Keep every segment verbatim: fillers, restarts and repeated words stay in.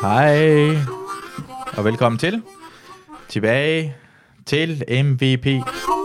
Hej, og velkommen til. Tilbage til M V P.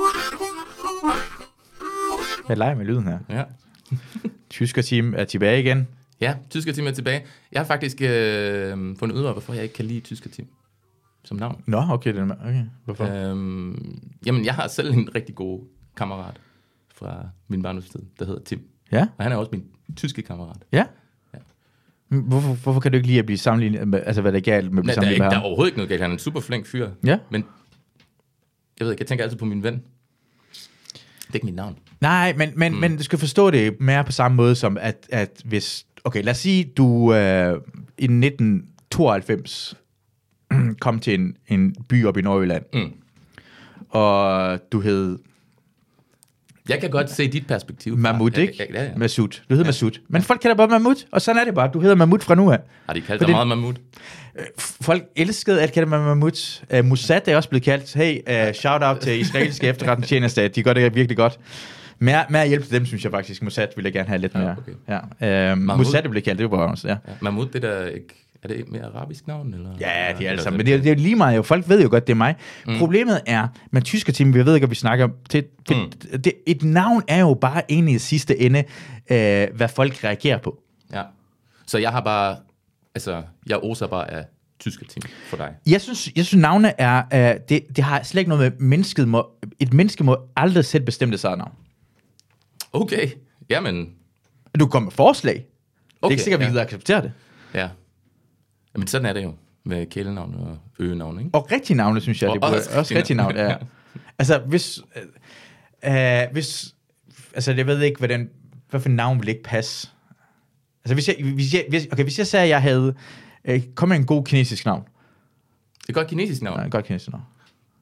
Jeg leger med lyden her. Ja. Tyskerteam er tilbage igen. Ja, Tyskerteam er tilbage. Jeg har faktisk øh, fundet ud af, hvorfor jeg ikke kan lide Tyskerteam som navn. Nå, okay. Den er, okay. Hvorfor? Øhm, jamen, jeg har selv en rigtig god kammerat fra min barndomstid, der hedder Tim. Ja? Og han er også min tyske kammerat. Ja? Hvorfor, hvorfor kan du ikke lide at blive sammenlignet med, altså hvad der er galt med at blive Nej, der, er sammenlignet ikke, med der ham? er overhovedet ikke noget galt. Han er en super flink fyr. Ja? Men jeg ved ikke, jeg tænker altid på min ven. Det er ikke mit navn. Nej, men, men, mm. men du skal forstå det mere på samme måde som, at, at hvis... Okay, lad os sige, du øh, i nitten tooghalvfems kom til en, en by op i Nordjylland, Mm. og du hed... Jeg kan godt se dit perspektiv. Mahmoud, ja, ikke? Ja, ja, ja. Masud. Du hedder ja. Masud. Men folk kalder bare Mahmoud, og sådan er det bare. Du hedder Mahmoud fra nu af. Har de kaldt For dig det- meget Mahmoud? Folk elskede at kalde mig Mahmoud. Uh, Mossad er også blevet kaldt. Hey, uh, shout out til israelske efterretningstjenester. De gør det virkelig godt. Mere, mere hjælp til dem, synes jeg faktisk. Mossad ville jeg gerne have lidt Ja, mere. okay. Ja. Uh, Mossad blev kaldt, det var også, ja. Ja. Mahmoud, det der ikke... Er det et mere arabisk navn? Eller? Ja, de er alle Eller sammen. Men det er, det er lige meget jo. Folk ved jo godt, det er mig. Mm. Problemet er, med Tyskerteam, vi ved ikke, hvad vi snakker om. Det, det, Mm. det, et navn er jo bare egentlig i sidste ende, øh, hvad folk reagerer på. Ja. Så jeg har bare... Altså, jeg oser bare af Tyskerteam for dig. Jeg synes, jeg synes navne er, øh, det, det har slet ikke noget med mennesket. Må, et menneske må aldrig selv bestemme det sig navn. Okay. Jamen... Du kommer med forslag. Okay, det er Okay, ikke sikkert, vi ja. gider acceptere det. Ja. Jamen, sådan er det jo. Med kælenavn og øgenavn, ikke? Og rigtige navne, synes jeg. Og Det burde, også også rigtige navne, ja. Altså, hvis... Øh, øh, hvis... Altså, jeg ved ikke, hvordan... Hvad for navn vil ikke passe? Altså, hvis jeg... Hvis jeg hvis, okay, hvis jeg sagde, at jeg havde... Øh, kom med en god kinesisk navn. Det er godt kinesisk navn. Nej, en godt kinesisk navn.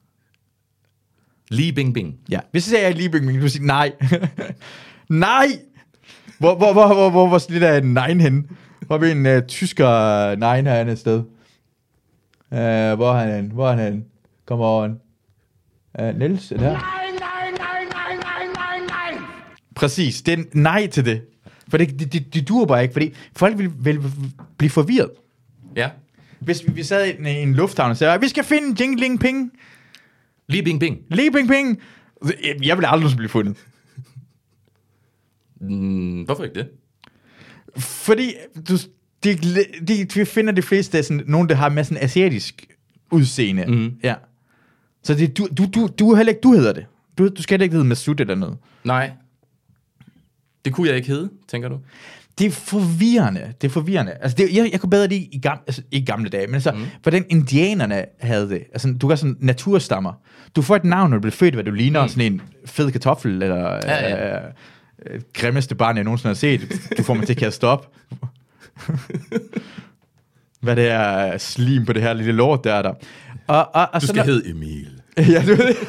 Li Bing Bing. Ja. Hvis jeg sagde, at jeg er lige bygget, du vil sige nej. Nej! Hvor, hvor, hvor, hvor, hvor, hvor lidt af en nein henne? Hvor er vi en uh, tysker nein herinde et sted? Uh, hvor er han henne? Hvor er han henne? Kom over. Uh, Niels, er det her? Nej, nej, nej, nej, nej, nej, nej. Præcis, det er en nej til det. For det, det, det, det duer bare ikke, fordi folk vil, vil blive forvirret. Ja. Hvis vi, vi sad i en, i en lufthavn og sagde, vi skal finde Jing Ling Ping. Li Bing Bing. Li Ping Ping. Jeg vil aldrig blive fundet. Mm, hvorfor ikke det? Fordi du, de, de, de finder de fleste af sådan, nogen, der har med sådan asiatisk udseende. Mhm. Ja. Så det, du, du, du, du er heller ikke, du hedder det. Du, du skal heller ikke hedde Masud eller noget. Nej. Det kunne jeg ikke hedde, tænker du? Det er forvirrende. Det er forvirrende. Altså, det, jeg, jeg kunne bedre lide i gamle, altså, ikke gamle dage, men altså, mm. hvordan indianerne havde det. Altså, du gør sådan naturstammer. Du får et navn, når du bliver født, hvad du ligner, mm. sådan en fed kartoffel, eller Ja, ja. øh, øh, grimmeste barn, jeg nogensinde har set. Du får mig til at kaste op. Hvad det er slim på det her lille lort, der er der. Og, og, og Du så skal når- hedde Emil. Ja, du ved det.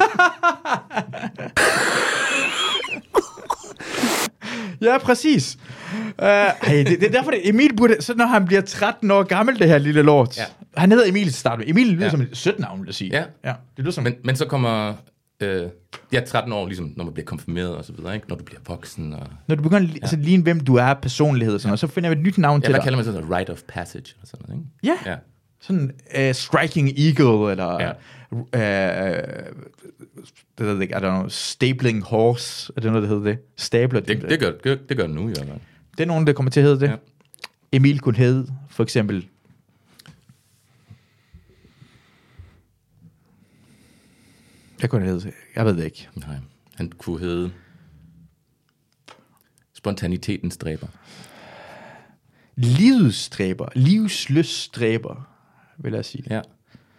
Ja, præcis. Uh, ej, det, det er derfor, det Emil burde... Så når han bliver tretten år gammel, det her lille lort. Ja. Han hedder Emil til start med. Emil lyder Ja. som et sødt navn, vil jeg sige. Ja. ja det lyder som... Men, men så kommer... Øh, ja, tretten år, ligesom når man bliver konfirmeret og så videre, ikke? Når du bliver voksen og... Når du begynder at ja. altså, ligne, hvem du er, personlighed og sådan noget, så finder vi et nyt navn Ja, til hvad dig. kalder man sådan noget? Rite of passage og sådan noget, ikke? Ja. Ja. Sådan uh, Striking Eagle, eller... Ja. Uh, det ved jeg ikke, I don't know, Stapling Horse, er det noget, der hedder det? Stabler. Det, det, gør, det, det gør det nu i hvert fald. Det er nogen, der kommer til at hedde det. Ja. Emil kunne hedde, for eksempel... Hvad kunne det hedde? Jeg ved det ikke. Nej, han kunne hedde spontanitetens dræber. Livsstræber. Livslyststræber, vil jeg sige. Ja.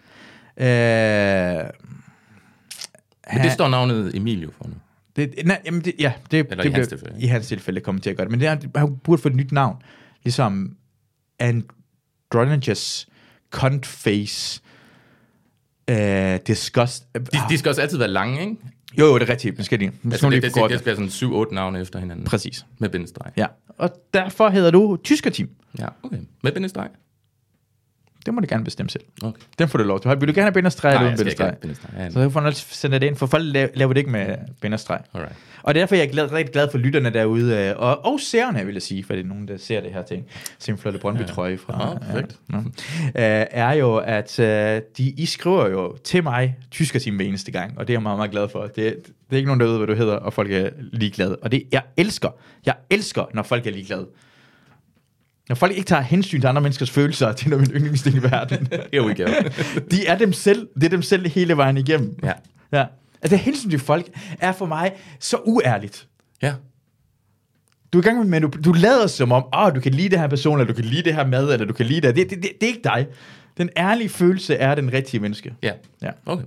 Øh, Men det står navnet Emilio for nu. det, nej, jamen det, ja, det, Eller det i hans blev- tilfælde. i hans tilfælde kommer til at gøre det. Men det er, han burde få et nyt navn. Ligesom Androgynous Cuntface uh, Disgust. De, de skal også altid være lange, ikke? Jo, jo, det er rigtigt. Nu skal de. Nu Altså, skal det, de det, forkorte det skal være sådan syv otte navne efter hinanden. Præcis. Med bindestreg. Ja. Og derfor hedder du Tyskerteam. Ja, okay. Med bindestreg. Det må du gerne bestemme selv. Okay. Den får du lov til. Vil du gerne have bindestreg eller uden bindestreg? Ja, så får du altid sende det ind, for folk laver, laver det ikke med bindestreg. Alright. Og derfor er jeg glad, rigtig glad for lytterne derude, og, og seerne, vil jeg sige, for det er nogen, der ser det her ting. Simflotte Brøndby-trøje fra. Ja, perfekt. Ja, uh, er jo, at uh, de, I skriver jo til mig, tyskerteam hver eneste gang, og det er jeg meget, meget glad for. Det, det er ikke nogen, der ved, hvad du hedder, og folk er ligeglade. Og det, jeg elsker, jeg elsker, når folk er ligeglade. Når folk ikke tager hensyn til andre menneskers følelser, til min yndlingsting i verden. Here we go. De er dem selv, det er dem selv hele vejen igennem. Ja. Ja. Altså hensyn til folk er for mig så uærligt. Ja. Du er i gang med, du, du lader som om, åh, oh, du kan lide det her person, eller du kan lide det her mad, eller du kan lide det. Det, det, det, det er ikke dig. Den ærlige følelse er den rigtige menneske. Ja. Ja. Okay.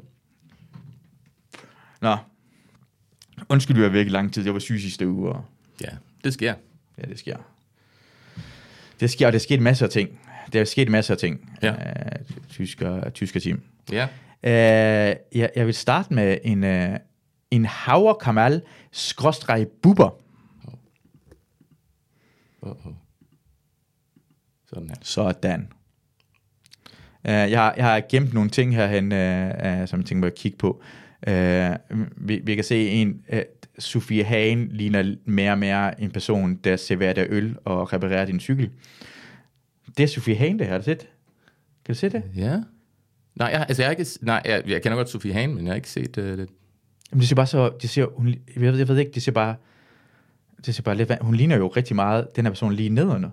Nå. Undskyld, du er væk i lang tid. Jeg var syg sidste uge. Og... Ja, det sker. Ja, det sker. Det sker, og der er sket masser af ting. Der er sket masser af ting. Ja. Uh, tysker, tysker team. Ja. Uh, jeg, jeg vil starte med en, uh, en Haver Kamal skråstreg Bubber. Oh, oh. Sådan her. Sådan. Uh, jeg, har, jeg har gemt nogle ting herhen, uh, uh, som jeg tænker mig at kigge på. Uh, vi, vi kan se en... Uh, Sofie Hagen ligner mere og mere en person, der serverer der øl og reparerer din cykel. Det er Sofie Hagen, det her. Har du set? Kan du se det? Ja. Nej, jeg, altså jeg har ikke... Nej, jeg, jeg kender godt Sofie Hagen, men jeg har ikke set uh, det. Jamen, det ser bare så... Det ser, hun, jeg, ved, jeg ved ikke, det ser bare... Det ser bare lidt... Hun ligner jo rigtig meget den her person lige nedenunder.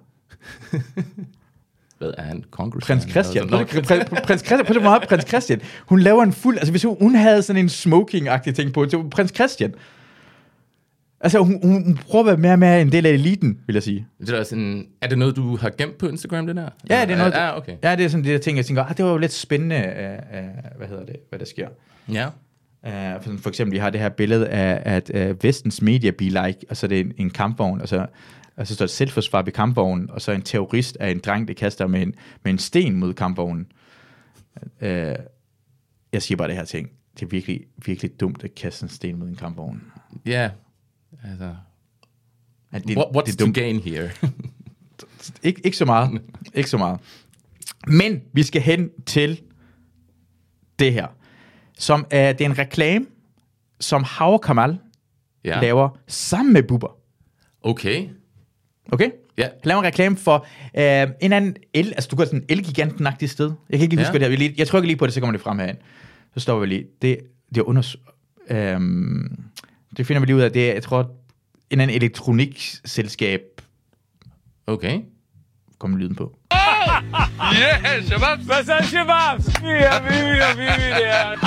Hvad er han? Congressman? Prins Christian. Prins Christian. Prins Christian. Prins meget Prins Christian. Hun laver en fuld... Altså, hvis hun, hun havde sådan en smoking-agtig ting på, så Prins Christian... Altså, hun, hun, hun prøver at være mere og mere en del af eliten, vil jeg sige. Det er, sådan, er det noget, du har gemt på Instagram, det der? Ja, det er noget... Ja, okay. Ja, det er sådan det der ting, jeg tænker, ah, det var jo lidt spændende, uh, uh, hvad hedder det, hvad der sker. Ja. Uh, for, for eksempel, vi har det her billede af, at uh, Vestens media be like, og så er det en, en kampvogn, og så, og så står et selvforsvar ved kampvognen, og så en terrorist af en dreng, der kaster med en, med en sten mod kampvognen. Uh, jeg siger bare det her ting. Det er virkelig, virkelig dumt at kaste en sten mod en kampvogn. Ja. Altså, det, What, what's det to gain here? Ik- ikke så meget. Ikke så meget. Men vi skal hen til det her, som uh, det er en reklame, som Haver Kamal ja. laver sammen med Bubber. Okay. Okay? Ja. Laver en reklame for uh, en anden el, altså du går sådan en elgiganten-agtigt sted. Jeg kan ikke lige huske, ja. hvad det er. Jeg trykker lige på det, så kommer det frem herhen. Så står vi lige. Det, det er under... Um, det finder vi lige ud af. Det er, jeg tror, en anden elektronikselskab. Okay. Kommer lyden på. Yeah, Shabab! Hvad så, Shabab? Ja, vi, vi, vi,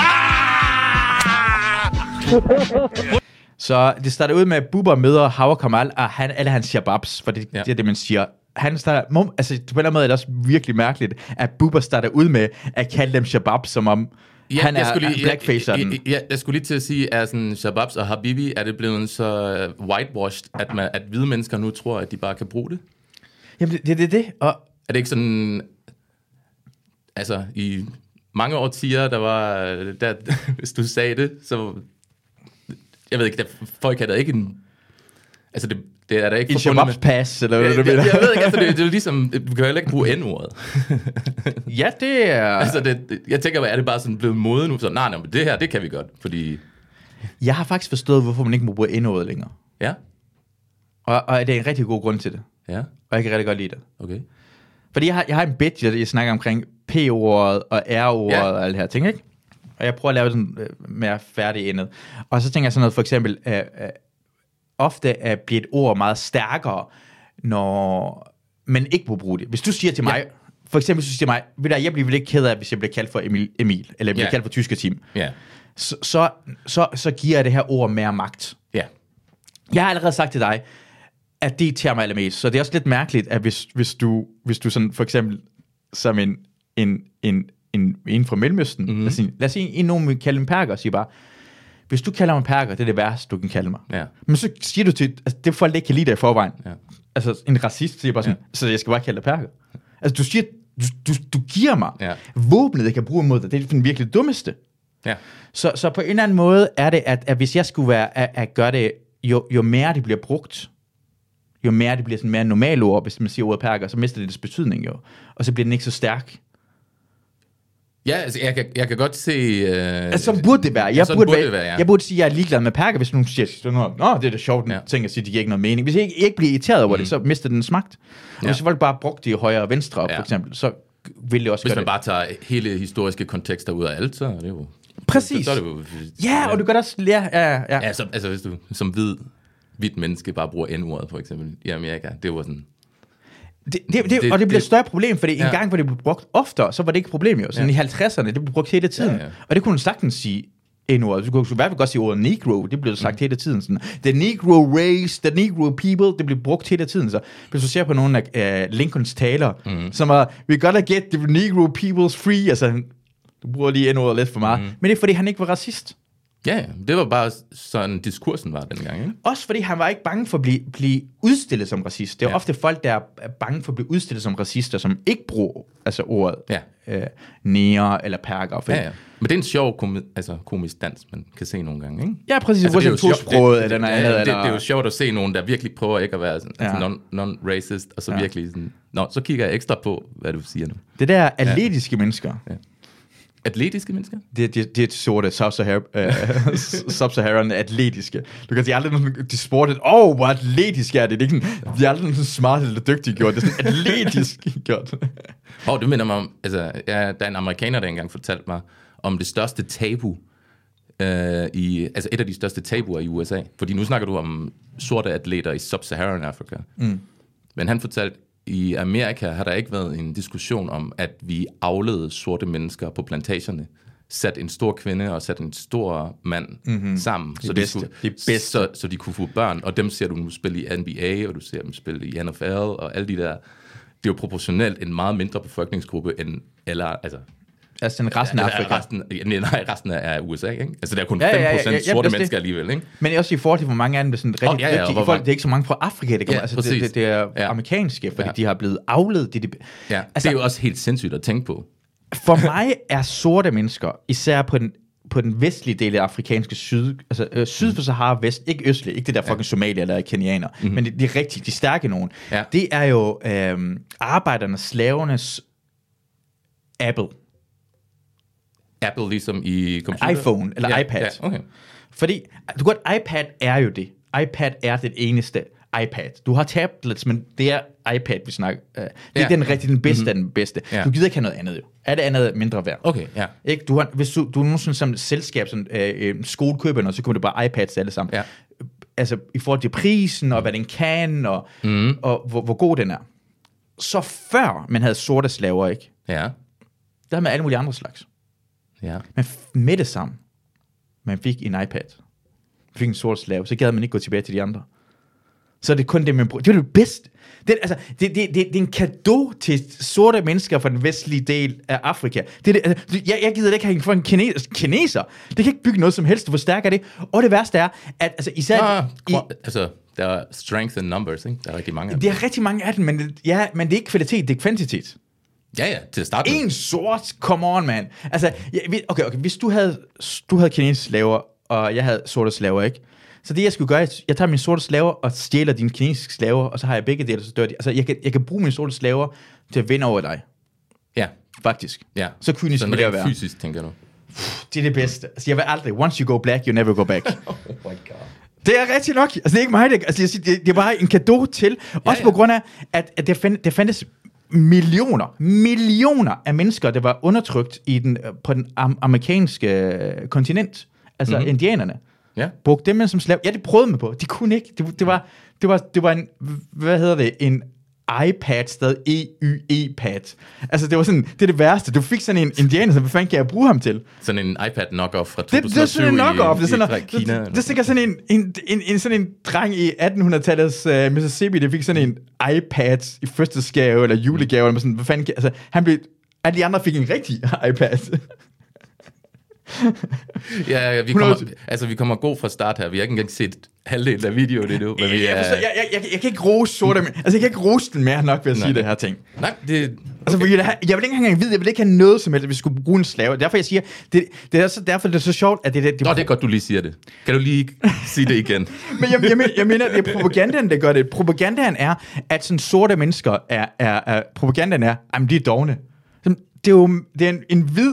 vi, Så det starter ud med, at Bubber møder Haver Kamal, og han, alle hans shababs, for det, ja. det er det, man siger. Han starter, altså på en eller anden måde er det også virkelig mærkeligt, at Bubber starter ud med at kalde dem shababs, som om ja, han er lige, blackfacer. Jeg, jeg, jeg, jeg skulle lige til at sige, at sådan, shababs og habibi, er det blevet så whitewashed, at, man, at hvide mennesker nu tror, at de bare kan bruge det? Jamen, det er det, det. Og er det ikke sådan... Altså, i mange årtier, der var... Der, hvis du sagde det, så... Jeg ved ikke, der, folk havde ikke en... Altså, det, det er der ikke en forbundet med... pass, eller hvad jeg, du mener? Jeg, jeg ved ikke, altså, det, det er jo ligesom... Du kan heller ikke bruge N-ordet. Ja, det er... Altså, det, jeg tænker, er det bare sådan blevet mode nu? Så nej, nej, men det her, det kan vi godt, fordi... Jeg har faktisk forstået, hvorfor man ikke må bruge N-ordet længere. Ja. Og, og det er en rigtig god grund til det. Ja. Og jeg kan rigtig godt lide det. Okay. Fordi jeg har, jeg har en bit, jeg, jeg snakker omkring P-ordet og R-ordet ja. og alle de her ting, ikke? Og jeg prøver at lave sådan øh, mere færdig endet. Og så tænker jeg sådan noget, for eksempel, øh, øh, ofte øh, bliver et ord meget stærkere, når man ikke må bruge det. Hvis du siger til mig, ja. for eksempel, hvis du siger til mig, ved du, jeg bliver vel ikke ked af, hvis jeg bliver kaldt for Emil, Emil eller jeg bliver ja. kaldt for tyskerteam, ja. så, så, så, så giver jeg det her ord mere magt. Ja. Jeg har allerede sagt til dig, at det irriterer mig allermest. Så det er også lidt mærkeligt, at hvis, hvis, du, hvis du sådan, for eksempel, som en, en, en, en, en fra Mellemøsten, mm-hmm. lad os sige, lad os sige, en nogen vil kalde en perker, og siger bare, hvis du kalder mig perker, det er det værste, du kan kalde mig. Ja. Men så siger du til, altså det er folk, der ikke kan lide dig i forvejen. Ja. Altså en racist siger bare sådan, ja. så jeg skal bare kalde dig perker. Altså du siger, du, du, du giver mig ja. våbnet, jeg kan bruge imod dig. Det er den virkelig dummeste. Ja. Så, så på en eller anden måde er det, at, at hvis jeg skulle være at, at gøre det, jo, jo mere det bliver brugt, jo mere det bliver sådan mere normalt ord, hvis man siger ordet perker, så mister det dets betydning jo. Og så bliver den ikke så stærk. Ja, altså, jeg, kan, jeg kan godt se... Øh, Altså, sådan burde det være. Jeg, ja, sådan burde, burde være, det være, ja. jeg burde sige, at jeg er ligeglad med perker, hvis nogen siger, sådan noget, nå, det er da sjovt, Ja. ting at sige, det giver ikke noget mening. Hvis jeg ikke, ikke bliver irriteret over mm. det, så mister den smagt. Og Ja. hvis folk bare brugte det i højre og venstre, ja. for eksempel, så ville det også Hvis gøre man det. bare tager hele historiske kontekster ud af alt, så er det jo... Præcis. Så, så er det jo, Ja, og du gør det også... Ja, ja, ja. Ja, så, altså hvis du som hvid, hvidt menneske bare bruger N-ordet, for eksempel, i Amerika, det var sådan... Det, det, det, Det- og det bliver et det- større problem, fordi Ja. en gang, hvor det blev brugt oftere, så var det ikke et problem jo. Sådan Ja. i halvtredserne, det blev brugt hele tiden. Ja, ja. Og det kunne man sagtens sige N-ordet. Du kunne i hvert fald godt sige ordet negro, det blev sagt mm. hele tiden. Sådan. The negro race, the negro people, det blev brugt hele tiden. Så hvis du ser på nogle af uh, Lincolns taler, mm. som er, we gotta get the negro peoples free, altså, du bruger lige N-ordet lidt for meget. Mm. Men det er, fordi han ikke var racist. Ja, det var bare sådan, diskursen var dengang, ikke? Også fordi han var ikke bange for at blive, blive udstillet som racist. Det er Ja. ja. ofte folk, der er bange for at blive udstillet som racister, som ikke bruger altså ordet Ja. øh, nære eller perker. Ja, ja. Men det er en sjov komi- altså, komisk dans, man kan se nogle gange, ikke? Ja, præcis. Altså, Altså, det er jo sjovt- tosproget det- eller noget ja, andet. det, eller... det er jo sjovt at se nogen, der virkelig prøver ikke at være sådan, altså Ja. non, non-racist, og så Ja. virkelig sådan, nå, så kigger jeg ekstra på, hvad du siger nu. Det der atletiske ja. mennesker, Atletiske mennesker? det, det, det er sorte sub-Saharan, uh, sub-Saharan atletiske. Du kan sige aldrig, nogen- de sportet, åh, oh, hvor atletisk er det. Det er ikke sådan, de er aldrig sådan smart eller dygtige gjort. Det er sådan atletisk gjort. Åh, oh, det minder mig om, altså, ja, der er en amerikaner, der engang fortalte mig om det største tabu, øh, i, altså et af de største tabuer i U S A. Fordi nu snakker du om sorte atleter i Sub-Saharan Afrika. Mm. Men han fortalte, i Amerika har der ikke været en diskussion om, at vi avlede sorte mennesker på plantagerne, sat en stor kvinde og sat en stor mand mm-hmm. sammen, så de, bedste. skulle, De bedste. så, så de kunne få børn, og dem ser du nu spille i N B A, og du ser dem spille i N F L, og alle de der. Det er jo proportionelt en meget mindre befolkningsgruppe end eller altså Altså den resten af eller Afrika. resten, nej, resten af U S A, ikke? Altså der er kun Ja, ja, fem ja, procent ja, ja, sorte ja, det- mennesker alligevel, ikke? Men også i forhold til, hvor mange af dem er sådan rigtig Oh, ja, ja, dygtige. hvor I forhold, mange- det er ikke så mange fra Afrika, det, kommer, Ja, altså, det, præcis. det, det er Ja. amerikanske, fordi Ja. de har blevet avlet. Det, det, Ja, altså, det er jo også helt sindssygt at tænke på. For mig er sorte mennesker, især på den, på den vestlige del af afrikanske syd, altså øh, syd for Sahara vest, ikke østlig, ikke det der fucking Somalia eller kenianer, mm-hmm. men det, det er rigtigt, de stærke nogen. Ja. Det er jo øh, arbejdernes, slavernes Apple. Apple ligesom i computer? iPhone eller ja, iPad. Ja, okay. Fordi, du godt, iPad er jo det. iPad er det eneste iPad. Du har tablets, men det er iPad, vi snakker. Uh, det er Ja. den rigtig, den bedste mm-hmm. af den bedste. Ja. Du gider ikke have noget andet jo. Er det andet mindre værd? Okay, ja. Ikke? Du har, hvis du, du er nogensinde som et selskab, sådan, øh, øh, skole køber noget, så kommer det bare iPads alle sammen. Ja. Altså i forhold til prisen, og hvad den kan, og, mm. og hvor, hvor god den er. Så før man havde sorte slaver, ikke? Ja, Der havde man alle mulige andre slags. ja. Men f- med det samme, man fik en iPad, fik en sort slave, så gad man ikke gå tilbage til de andre. Så er det kun det, man bruger. Det er det bedste. Det, altså, det, det, det, det er en cadeau til sorte mennesker fra den vestlige del af Afrika. Det, er det, altså, jeg, jeg gider ikke have en for en kineser. kineser. Det kan ikke bygge noget som helst, du forstærker det. Og det værste er, at altså, især... Ah, i, altså, der er strength in numbers, ikke? Der er rigtig mange af dem. det er rigtig mange af dem, men, det- ja, men det er ikke kvalitet, det er kvantitet. Ja, ja, til at starte med. En sort, come on, man. Altså, ja, vi- okay, okay, hvis du havde, du havde kinesiske slaver, og jeg havde sorte slaver, ikke? Så det, jeg skulle gøre, jeg tager mine sorte slaver og stjæler dine kinesiske slaver, og så har jeg begge dele, så dør de. Altså, jeg kan, jeg kan bruge mine sorte slaver til at vinde over dig, Ja, faktisk. ja. Så kynisk Sådan vil det rent være. fysisk, tænker du. Det er det bedste. Altså, jeg vil aldrig, once you go black, you never go back. Oh my god. Det er rigtig nok. Altså, det er ikke mig, det, altså, jeg siger, det, det er bare en cadeau til. Også ja. på grund af, at, at der, fand, der fandtes millioner, millioner af mennesker, der var undertrykt i den, på den am- amerikanske kontinent. Altså Mhm. mm-hmm. indianerne. Ja. Brugte dem som slave. Ja, det prøvede man på. De kunne ikke. Det, det, var, det, var, det var en, hvad hedder det, en iPad, stadig E Y E-pad. Altså, det var sådan, det er det værste. Du fik sådan en indianer, så hvad fanden kan jeg bruge ham til? Sådan en iPad knock-off fra to Det, tusind og syv det er sådan en knock-off. i, Det er sådan, i, noget- fra Kina. det, det er sikkert sådan en, en, en, en, sådan en dreng i attenhundredetallets uh, Mississippi, der fik sådan en iPad i fødselsgave eller julegave, eller sådan, hvad fanden, altså, han blev, alle de andre fik en rigtig iPad. Ja, ja, vi kommer, altså, vi kommer god fra start her. Vi har ikke engang set halvdelen af videoen endnu. Men vi jeg, er, forstår, jeg, jeg, jeg, jeg kan ikke rose sorte, men, altså jeg kan ikke rose den mere nok ved at sige det her ting. Nej, det... Altså, fordi det her, jeg vil ikke engang vide, jeg vil ikke have noget som helst, at vi skulle bruge en slave. Derfor jeg siger, det, det er så, derfor det er så sjovt, at det, det, det Nå, det er godt, du lige siger det. Kan du lige sige det igen? Men jeg, jeg, mener, jeg mener, det er propagandaen, der gør det. Propagandaen er, at sådan sorte mennesker er, er, er propagandaen er, jamen de er dogne. Det er jo det er en, en hvid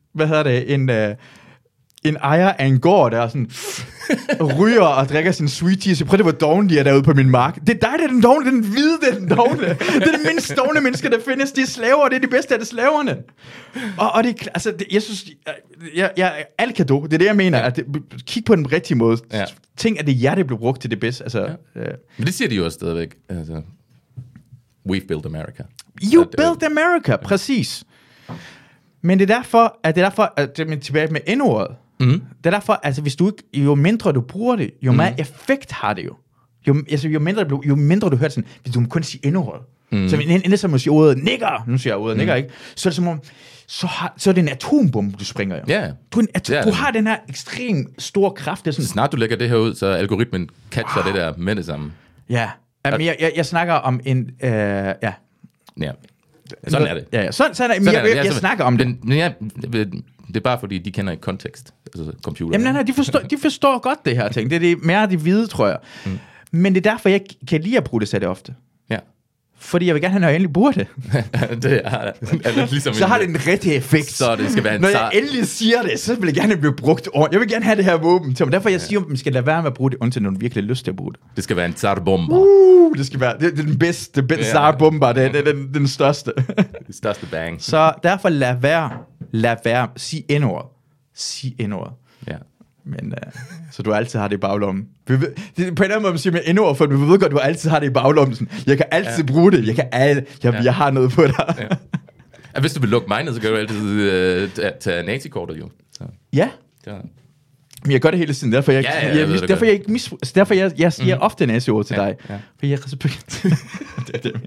hvad hedder det, en, uh, en ejer af en gård, der sådan ryger og drikker sin sweet tea, så prøv det, hvor doven de er derude på min mark. Det er dig, der er den dogne, det er den hvide, det er den dogne. Det er det mindst dogne mennesker, der findes. De er slaver, og det er de bedste af det slaverne. Og, og det, altså, det, jeg synes, jeg, jeg, alt kan do, det er det, jeg mener. Ja. At det, kig på den rigtige måde. Ja. Tænk, at det hjerte blev brugt til det bedste. Altså, ja. øh. Men det siger de jo også stadigvæk. Altså, we've built America. You at, built uh, America, ja. Præcis. Men det er derfor, at det er derfor, at det er tilbage med N-ordet. Mm. Det er derfor, altså hvis du ikke, jo mindre du bruger det, jo mere mm. effekt har det jo. Jo, altså, jo, mindre, du, jo mindre du hører sådan, hvis du må kun sige N-ordet. Mm. Så endelig som at sige ordet nigger, nu siger jeg ordet mm. nigger, ikke? Så er det som om, så, har, så er det en atombombe, du springer jo. Yeah. Du, atom, yeah. du har den her ekstrem stor kraft. Det er sådan, snart du lægger det her ud, så algoritmen catcher wow. det der med det samme. Ja, Jamen, jeg, jeg, jeg snakker om en, øh, ja. Ja, sådan er det. Ja, ja. Sådan, sådan er det. Men jeg, jeg, jeg, jeg snakker om det. Men ja, det er bare fordi, de kender ikke kontekst, altså computer. Jamen nej, nej, de forstår, de forstår godt det her ting. Det er det mere de hvide, tror jeg. Mm. Men det er derfor, jeg kan lide at bruge det så det ofte. Ja. Fordi jeg vil gerne have, når jeg endelig bruger det. det er, er ligesom så har det en rigtig effekt. Så det skal være en når jeg endelig siger det, så vil jeg gerne blive brugt ordentligt. Jeg vil gerne have det her våben til mig. Derfor jeg siger, at man skal lade være med at bruge det, undtil nogen virkelig har lyst til at bruge det. Det skal være en zar-bomber. Uh, det skal være det, det er den bedste, den bedste ja. zar-bomber. Det er, det er den, den største. Den største bang. Så derfor lad være, lad være, sig N-ordet. Sig N-ordet. Ja. Men, uh, så du altid har det i baglommen. Det er på en eller anden måde, man siger med endnu, for du ved godt, du altid har det i baglommen. Sådan, jeg kan altid ja. bruge det. Jeg kan al- jeg, ja. jeg har noget på dig. Ja. Ja, hvis du vil lukke mig ned, så kan du altid uh, tage nazikortet jo. Så. Ja. ja. Men jeg gør det hele tiden. Derfor jeg, ja, ja, jeg, jeg, jeg derfor jeg ikke mis, derfor jeg, jeg siger mm. ofte nazi-ord til ja, dig. Ja. For jeg respekterer. det er det.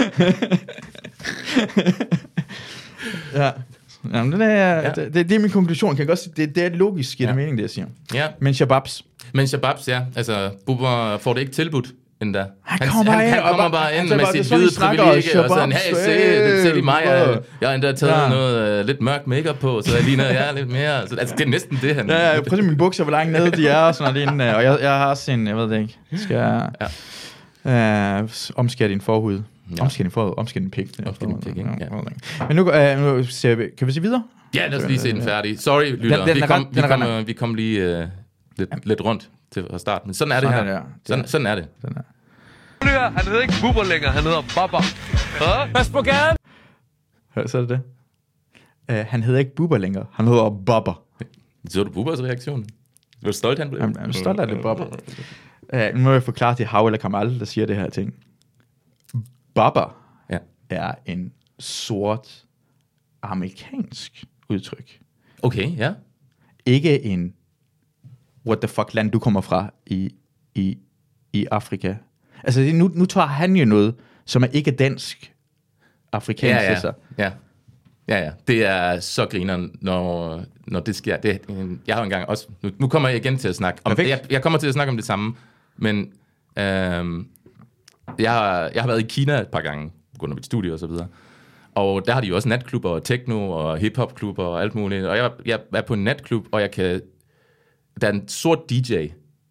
ja. Jamen, det, er, ja. det, det, det er min konklusion. Kan jeg godt sige, det, det er logisk i ja. det mening, det jeg siger. Ja. Men shababs. Men shababs, ja. Altså, Bubber får det ikke tilbudt endda. Han kommer han, ind, han, han kommer bare ind med sit hvide privilegie, og sådan, hey, se, se lige mig, jeg, jeg har endda taget ja. noget uh, lidt mørk makeup på, så jeg ligner jer lidt mere. Så, altså, det er næsten det, han... Ja, ja, prøv at mine bukser, hvor langt nede de er, og sådan noget lignende. Og jeg, jeg har også en, jeg ved det ikke, skal jeg ja. uh, omskære din forhud. Ja. Omskære din forhud, omskære din pik. Omskære din pik, ja. Men nu, uh, nu ser vi, kan vi se videre? Ja, lad os lige se den færdig. Sorry, lytter. Den, den vi, kom, ret, vi, kom, uh, vi kom lige uh, lidt, lidt rundt til at starte, men sådan er det sådan her. Er det, ja. sådan, sådan er det. Sådan er. Han hedder ikke Bubber længere, han hedder Bubber. Pas på gaden! Hør, så er det det. Uh, han hedder ikke Bubber længere, han hedder Bubber. Så du Bubbers reaktion? Du var stolt, han blev? Jeg er stolt af det, Bubber. Uh, nu må jeg forklare til Hav eller Kamal, der siger det her ting. Bubber ja. er en sort amerikansk udtryk. Okay, ja. Ikke en what the fuck land du kommer fra i, i, i Afrika. Altså nu, nu tager han jo noget, som er ikke dansk afrikansk. Ja, ja. Altså. ja. Ja, ja. Det er så griner, når, når det sker. Det, jeg har engang også... Nu, nu kommer jeg igen til at snakke om... Jeg, jeg kommer til at snakke om det samme, men øhm, jeg, har, jeg har været i Kina et par gange, på grund af mit studie og så videre. Og der har de jo også natklubber og techno og hiphop-klubber og alt muligt. Og jeg, jeg er på en natklub, og jeg kan... Der er en sort D J,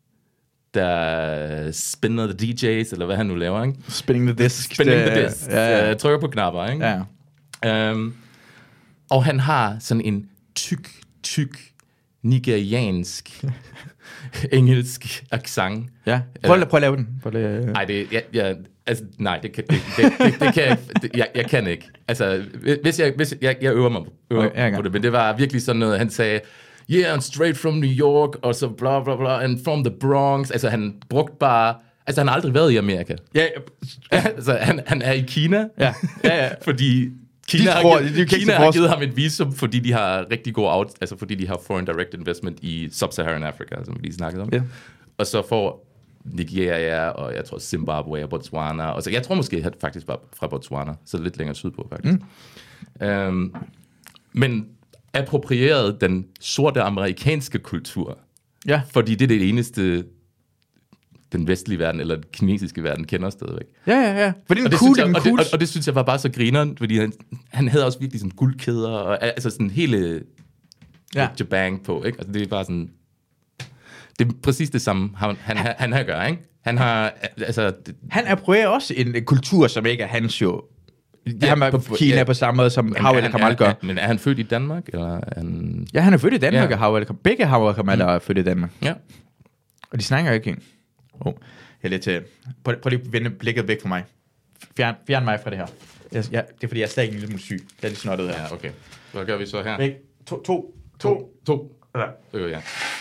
der spinner the D J's, eller hvad han nu laver, ikke? Spinning the disc. Spinning the disc. Ja, ja. Jeg trykker på knapper, ikke? Ja. Um, og han har sådan en tyk, tyk, nigeriansk, engelsk accent. Ja, prøv, prøv at lave den. Det, nej, det, jeg, jeg, altså, nej, det kan, det, det, det, det kan jeg, det, jeg, jeg kan ikke. Altså, hvis jeg, hvis jeg, jeg øver mig øver okay, på det, men det var virkelig sådan noget, han sagde, yeah, I'm straight from New York, og så bla bla bla, and from the Bronx. Altså, han brugte bare... Altså, han har aldrig været i Amerika. Ja. altså, han, han er i Kina. Ja, ja, ja. fordi Kina, de tror, har, givet, Kina har givet ham et visum, fordi de har rigtig god out... Altså, fordi de har foreign direct investment i Sub-Saharan Africa, som vi lige snakkede om. Ja. Og så får Nigeria, og jeg tror Zimbabwe og Botswana. Og så, jeg tror måske, at han faktisk var fra Botswana, så lidt længere sydpå, faktisk. Mm. Um, men... approprieret den sorte amerikanske kultur. Ja. Fordi det er det eneste, den vestlige verden, eller den kinesiske verden, kender stadigvæk. Ja, ja, ja. For det er og, det cool, jeg, og, og, det, og, og det synes jeg var bare så grineren, fordi han, han havde også virkelig sådan guldkæder, og altså sådan hele ja. jabang på, ikke? Altså det er bare sådan, det er præcis det samme, han, han, han, han har gør, ikke? Han har, altså... Det, han approprierer også en kultur, som ikke er hans jo Ja, han var på- Kina ja. på samme måde, som Men Hav er El han- Kamal er- gør. er- Men er han født i Danmark, eller er han... Ja, han er født i Danmark, Ja. og Hav El Kamal. Begge Hav El Kamal er født i Danmark. Ja. Og de snakker ikke engang. Oh, jeg er lidt til... Prøv, prøv lige at vende blikket væk fra mig. Fjern, fjern mig fra det her. Jeg, jeg, det er fordi, jeg er stadig en lille smule syg. Det er lidt snottet her. Ja, okay. Hvad gør vi så her? Væk. To, to, to. To. To. Ja. Det gør jeg.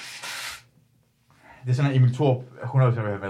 Det er sådan en Emil Thorup hundrede procent vil have med.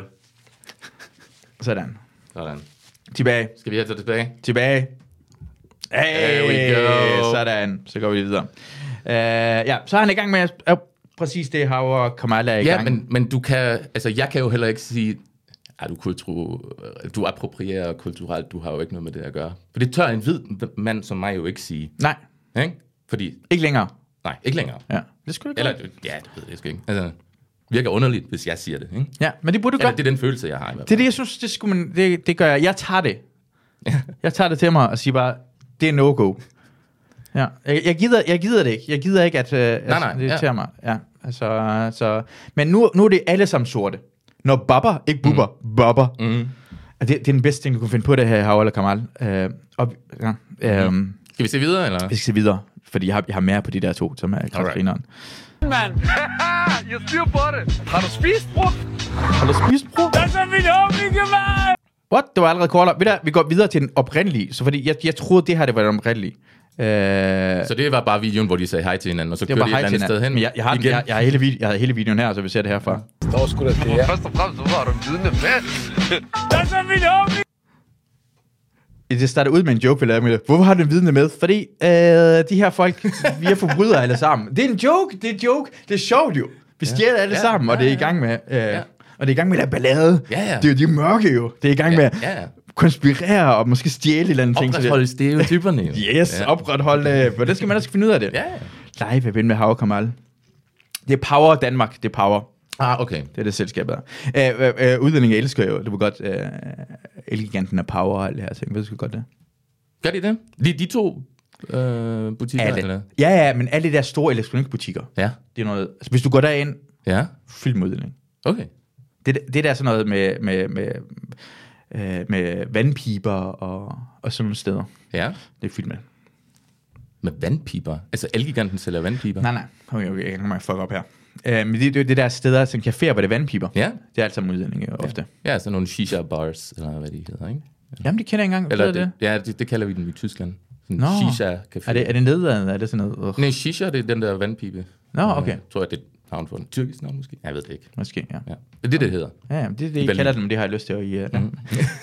Sådan. Sådan. Tilbage. Skal vi have det tilbage? Tilbage. Hey, There we go. Sådan. Så går vi videre. Uh, ja, så er han i gang med at... Uh, præcis det, Hav og Kamal er i Ja, gang. men, men du kan... Altså, jeg kan jo heller ikke sige... Ja, du, kultur, du approprierer kulturelt, du har jo ikke noget med det at gøre. For det tør en hvid mand som mig jo ikke sige. Nej, Ikke? Fordi... ikke længere. Nej, ikke længere. Ja, det skulle du Eller, gøre. ja, det ved jeg sgu ikke. Altså, virker underligt, hvis jeg siger det, ikke? Ja, men det burde du Eller gøre. det er den følelse, jeg har i hvert Det er fald. det, jeg synes, det, skulle man, det, det gør jeg. Jeg tager det. Jeg tager det til mig og siger bare, det er no-go. Ja. Jeg, jeg, gider, jeg gider det ikke. Jeg gider ikke, at, uh, nej, nej, det ja. irriterer mig. Ja, altså, så. Men nu, nu er det alle sammen sorte. Når bobber, ikke bubber, mm. bobber. Mm. Det, det er den bedste ting, du kunne finde på det her, Hav eller Kamal. Uh, og, ja, um, mm. Skal vi se videre, eller? Vi skal se videre, fordi jeg har, jeg har mere på de der to, som er kraftgrineren. Mand. Jeg styr på det. Har du spist, bror? Har du spist, bror? Det er så mit hovedbyggevalg. What? Det var allerede kortere. Ved du, vi går videre til den oprindelige. Så fordi jeg, jeg troede, det her det var den oprindelige. Uh, Så det var bare videoen, hvor de sagde hej til hinanden, og så det kørte var de et hej eller til andet sted hen. Men jeg, jeg, har, igen. jeg, jeg, har hele video, jeg har hele videoen her, så vi ser det herfra. Står sgu da det her. Først og fremmest, så var du en vidne mand. Det er så mit hovedbyggevalg. Det starter ud med en joke, vi lavede med det. Hvorfor har du en vidne med? Fordi øh, de her folk, vi er forbrydere alle sammen. Det er en joke, det er en joke. Det er sjovt jo. Vi stjæler alle Ja, sammen, og ja, det er i ja. gang med... Øh, Ja. Og det er i gang med at ballade. Ja, ja. Det er jo de mørke jo. Det er i gang med at Ja, ja. konspirere og måske stjæle et eller andet ting. så det- Opretholde stereotyperne jo. Yes, Ja. opretholde. For det skal man også finde ud af det. Ja, ja. Live ven med Hav Kamal. Det er Power Danmark. Det er Power. Ah, okay. Det er det selskabet. Øh, øh, øh, udlændinge elsker jo, du ved godt, øh, Elgiganten af Power og alt det her ting. Ved du sgu godt det? Gør de det? De, de to øh, butikker, eller? Alle. Ja, ja, men alle de der store elektronikbutikker. Ja. Det er noget, altså, hvis du går derind, Ja. fyldt med udlænding. Okay. Det, det der er sådan noget med, med, med, øh, med vandpiber og, og sådan nogle steder. Ja. Det er fyldt med. Med vandpiber? Altså Elgiganten sælger vandpiber? Nej, nej. Okay, okay, jeg kan mig fuck op her. Øh, men det, det, det der steder, som caféer, hvor det er vandpiber. Ja. Det er alt sammen udlændinge ja. ofte. Ja, sådan nogle shisha bars, eller hvad de hedder, ikke? Jamen, det kender jeg ikke engang. Eller Eller det? det, ja, det, det kalder vi den i Tyskland. Sådan Nå. shisha café. Er det, er det nedladende? Er det sådan noget? Uh. Nej, shisha, det er den der vandpibe. Nå, okay. Jeg tror jeg, det er navn for den. Tyrkisk navn måske? Jeg ved det ikke. Måske, ja. Ja. Det er det, det hedder. Ja, ja, det er det, I jeg Berlin. kalder dem, det har jeg lyst til at i. Uh, mm.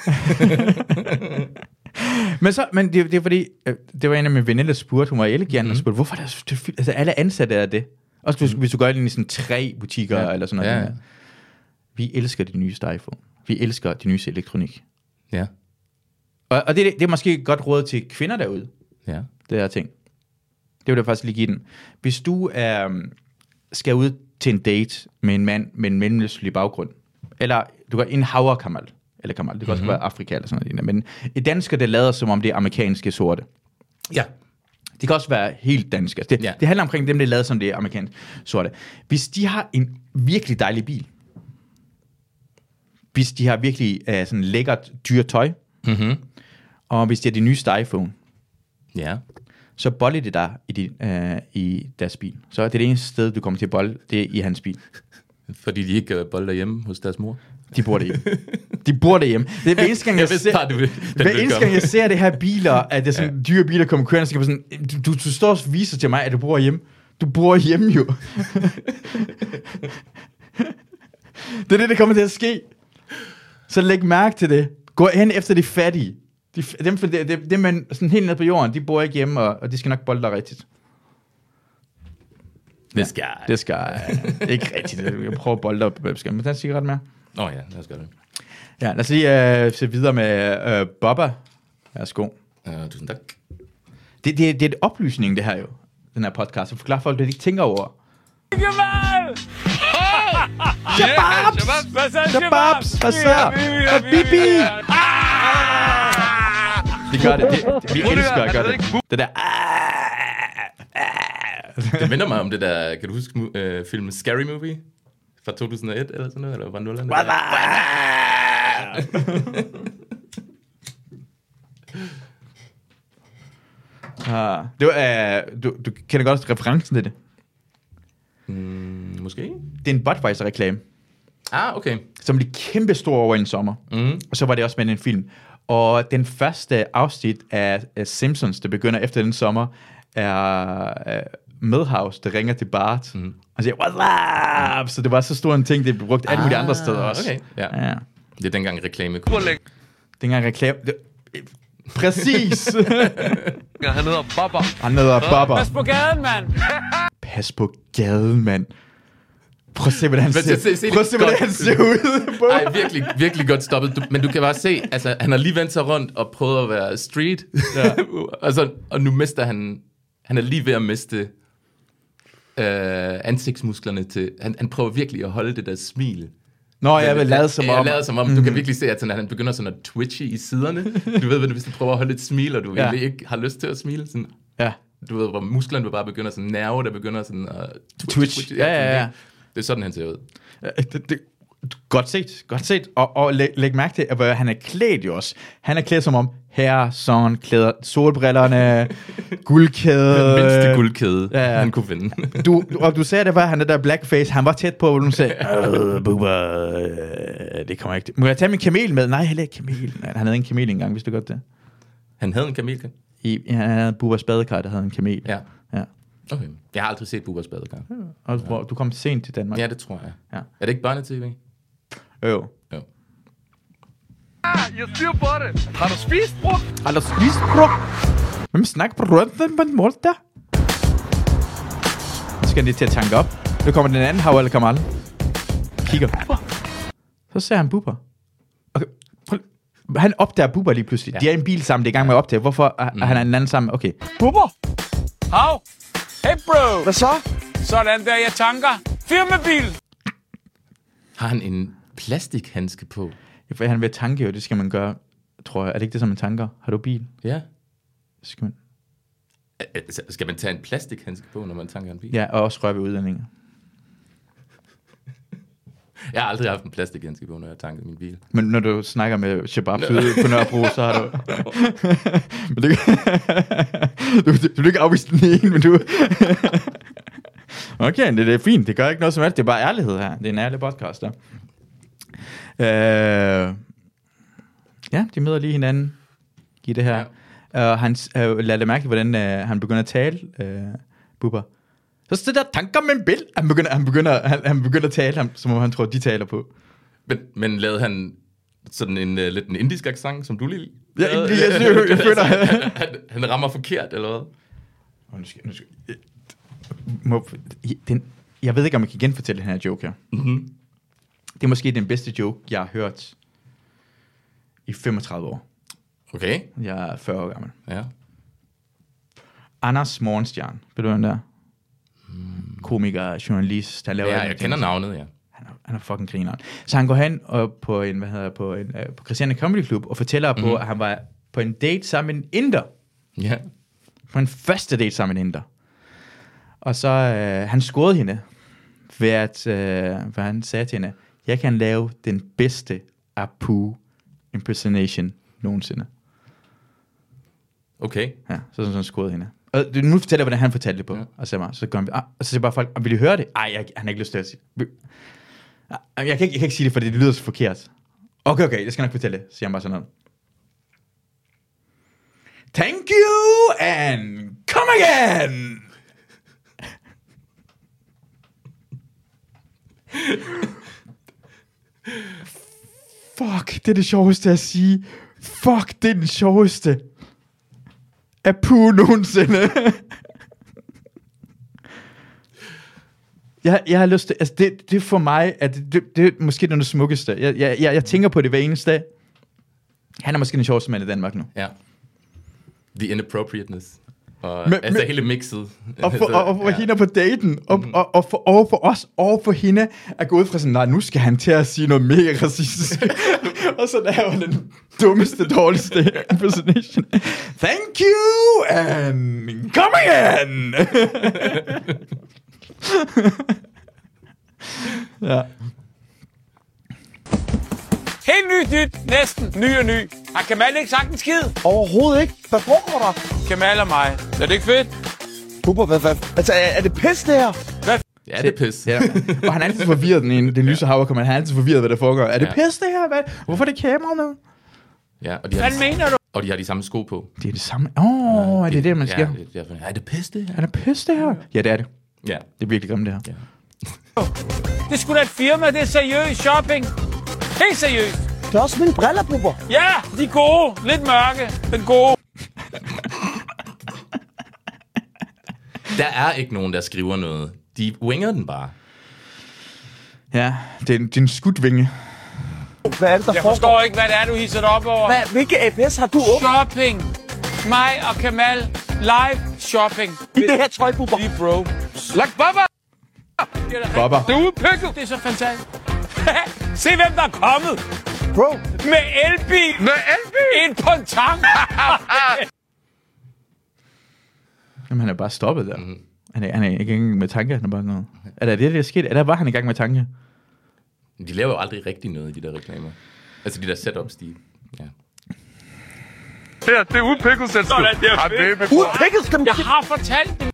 men så, men det, det er fordi, øh, det var en af mine veninder, der spurgte, hun var i Elgiganten, mm. og spurgte, hvorfor er det, det fyldt? Altså, alle ansatte er det. Også hvis, mm. hvis du går ind i sådan tre butikker, Ja. eller sådan noget. Ja, Ja. Vi elsker de nyeste iPhone. Vi elsker de nyeste elektronik. Ja. Og, og det, det er måske et godt råd til kvinder derude, Ja. det her ting. Det vil jeg faktisk lige give den. Hvis du er, skal ud til en date med en mand med en mellemøstlig baggrund, eller du går en Hav Kamal, eller Kamal, det kan mm-hmm. også være Afrika eller sådan noget, men et dansker, det lader som om det er amerikanske sorte. Ja. Det kan også være helt dansk. Altså det, Ja. det handler omkring dem, der lader som det er amerikansk sorte. Hvis de har en virkelig dejlig bil, hvis de har virkelig uh, sådan lækkert dyrt tøj, Mm-hmm. og hvis de har de nyeste iPhone, Ja. så boller det der i, din, øh, i deres bil. Så er det det eneste sted, du kommer til at bolle, det er i hans bil. Fordi de ikke bolder derhjemme hos deres mor. De bor derhjemme. De bor derhjemme. Det er hver eneste gang, jeg, Jeg vidste ser, bare, du vil- den hver ville eneste komme. gang, jeg ser det her biler, at det er sådan dyre biler kommer kørende, så kan jeg sådan, du, du, du står og viser til mig, at du bor hjemme. Du bor hjemme jo. Det er det, der kommer til at ske. Så læg mærke til det. Gå hen efter de fattige. De, dem, det, det, dem man sådan helt ned på jorden, de bor ikke hjemme, og, og de skal nok bolde dig rigtigt. Det skal jeg. Det skal uh, ikke rigtigt. Jeg prøver at bolde op. Skal man tage en cigaret med? Nå ja, lad os gøre det. Ja, lad os lige uh, se videre med uh, Bobba. Værsgo. Uh, tusind tak. Det, det, det er et oplysning, det her jo. Den her podcast. Så forklare folk, hvad de ikke tænker over. Byggevalg! Shababs! Hvad så, Shababs! Hvad så? Bibi! Det gør det. det, det vi elsker at gøre det. Det der... Det minder mig om det der, kan du huske uh, filmen Scary Movie? Fra to tusind og et eller sådan noget, eller var det nullerne? Ah, det var, uh, du, du kender godt referencen til det. Mm, måske? Det er en Budweiser-reklame, Ah, okay. som blev kæmpe stor over en sommer. Mm. Og så var det også med en film. Og den første afsnit af, af Simpsons, der begynder efter den sommer, er uh, Milhouse, der ringer til Bart mm. og siger, what's up? Så det var så stor en ting, det blev brugt alle mulige ah, andre steder også. Okay, ja. ja. Det er dengang reklame kunne. Dengang reklame... Det, præcis! Han hedder Bobber. Han hedder Bobber. Pas på gaden, mand! Pas på gaden, mand. Prøv at se, hvordan han ser, se, se Prøv at se, hvordan han ser ud. Ej, virkelig, virkelig godt stoppet. Du, men du kan bare se, altså, han har lige vendt sig rundt og prøvet at være street. Ja. og, så, og nu mister han... Han er lige ved at miste øh, ansigtsmusklerne til... Han, han prøver virkelig at holde det der smil. Nå, jeg vil lade som om... Jeg lader som om. Mm. Du kan virkelig se, at sådan, han begynder sådan at twitche i siderne. Du ved, hvis du prøver at holde et smil, og du ja. egentlig ikke har lyst til at smile. Sådan, ja. Du ved, hvor musklerne bare begynder sådan... Nerve, der begynder sådan at... Twitch. Twitch. Ja, ja, ja. Det er sådan, han ser ud. Ja, det, det, godt set, godt set. Og, og læg, læg mærke til, at han er klædt jo også. Han er klædt som om her, sådan, klæder, solbrillerne, guldkæde. Den mindste guldkæde, ja, ja. han kunne finde. du, og du sagde, det var han er der blackface, han var tæt på, hvor du sagde, øh, Bubber, øh, det kommer ikke til. Må jeg tage min kamel med? Nej, heller ikke kamel. Han havde en kamel engang, hvis du godt det. Han havde en kamel? I, han havde Bubbers badekar, der havde en kamel. Ja. Ja. Okay. Jeg har aldrig set Bubbers badekar. Ja. Og du, ja. du kom sent til Danmark. Ja, det tror jeg. Ja. Er det ikke børne-tv? Jo. Jo. Ah, jeg styrer på det. Har du spist brugt? Har du spist brugt? Hvem snakker på røden på en mål der? Så skal de til at tanke op. Nu kommer den anden hav eller Kamal. Kigger. Så ser han Bubber. Okay. Han opdager Bubber lige pludselig. Ja. De er i en bil sammen, det er i gang med at opdage. Hvorfor er mm. han er en anden sammen? Okay. Bubber! Hav! Hey bro! Hvad så? Sådan der, jeg tanker. Firmabil! Har han en plastikhandske på? Ja, for han vil tanke jo, det skal man gøre, tror jeg. Er det ikke det, som man tanker? Har du bil? Ja. Skal man... Altså, skal man tage en plastikhandske på, når man tanker en bil? Ja, og også røre ved udlændinge. Jeg har aldrig haft en plastikhandske på, når jeg tanker min bil. Men når du snakker med Shababs ude på Nørrebro, så har du... men det... du, du, du vil ikke afvise den ene, men du... okay, det, det er fint. Det gør ikke noget som helst. Det er bare ærlighed her. Det er en ærlig podcast, der. Øh... Ja, de møder lige hinanden i det her. Ja. Uh, han uh, lader det mærke, hvordan uh, han begynder at tale, uh, Bubber. Så sidder der tanker med en bil. Han begynder, han begynder, han, han begynder at tale, ham, som om han tror, de taler på. Men, men lavede han sådan en uh, lidt en indisk accent, som du lige ja, jeg, jeg, jeg, jeg, jeg føler... han, han, han rammer forkert, eller hvad? Oh, nu skal, nu skal, jeg, må, den, jeg ved ikke, om jeg kan genfortælle den her joke her. Mm-hmm. Det er måske den bedste joke, jeg har hørt i femogtredive år. Okay. Jeg er fyrre år gammel. Ja. Anders Morgenstjerne, ved du hvem der? Mm. Komiker, journalist, der laver... Ja, jeg kender navnet, ja. Han er, han er fucking grineren. Så han går hen og på en, hvad hedder, på en, uh, på Christiania Comedy Club og fortæller mm. på, at han var på en date sammen med en inder. Ja. På en første date sammen med en inder. Og så, uh, han scorede hende, ved at, uh, hvad han sagde til hende, jeg kan lave den bedste Apu impersonation nogensinde. Okay. Ja, så sådan han scorede hende. Og nu fortæller jeg, hvordan han fortalte det på. Ja. Og så, så, går han, ah, og så siger bare folk, vil I høre det? Ej, jeg, han har ikke lyst til at sige det. Jeg kan, ikke, jeg kan ikke sige det, for det lyder så forkert. Okay, okay, jeg skal nok fortælle det. Siger han bare sådan noget. Thank you, and come again! Fuck, det er det sjoveste at sige. Fuck, det er den sjoveste. Apu nogensinde. jeg, jeg har lyst til, altså det, det for mig, at det, det, det er måske noget af det smukkeste. Jeg, jeg, jeg, jeg tænker på det hver eneste dag. Han er måske den sjoveste mand i Danmark nu. Ja. The inappropriateness. Og men, altså men, hele mixet. Og for, og, og for ja. hende på daten, og, mm. og, og, for, og for os, og for hende, at gå ud fra sådan, nej, nu skal han til at sige noget mega racistisk. Og så laver den dummeste, dårligste impersonation. Thank you, and come again! ja. Helt nyt nyt, næsten ny og ny. Har Kamal ikke sagt en skid? Overhovedet ikke. Hvad foregår der? Kemal og mig. Er det ikke fedt? Bubber, hvad, hvad? Altså, er, er det pis, det her? Hvad? Ja, det er pis. Ja. Og han er altid forvirret, den ene, den lyse hav, han er altid forvirret, hvad der foregår. Er det Ja. pis, det her? Hvad? Hvorfor er det kamera med? Ja, og de har, Hvad mener du? og de har de samme sko på. Det er det samme. Åh, oh, er det det, man skal? Ja, det er, derfor. Er det pis, det her? Er det pis, det her? Ja, det er det. Ja. Det er virkelig grimt, det her. Ja. Det er sgu da et firma, det er seriøs shopping. Helt seriøst. Det er også mine briller, Bubber. Ja, de er gode. Lidt mørke, men gode. Der er ikke nogen, der skriver noget. De winger den bare. Ja, det er en, det er en skudvinge. Hvad er det, der Jeg foregår? forstår ikke, hvad det er, du hisser dig op over. Hvad, hvilke A P S har du åbnet Shopping. Mig og Kemal. Live shopping. i det her tøj, Bubber? Lige bro. Lak Baba! Bobber. Det er udpikket. Det er så fantastisk. Se, hvem der er kommet. Bro, Med elbil. Med elbil. En ponton. Jamen, han er bare stoppet der. Mm. Han, er, han er ikke i gang med tanke, han er bare noget. Er der det, der er sket? Er der var han i gang med tanke? De laver jo aldrig rigtig noget i de der reklamer. Altså de der setups, de... Ja. Her, det er udpikket selskab. Sådan, det er fedt. udpikket dem. Jeg har fortalt dem.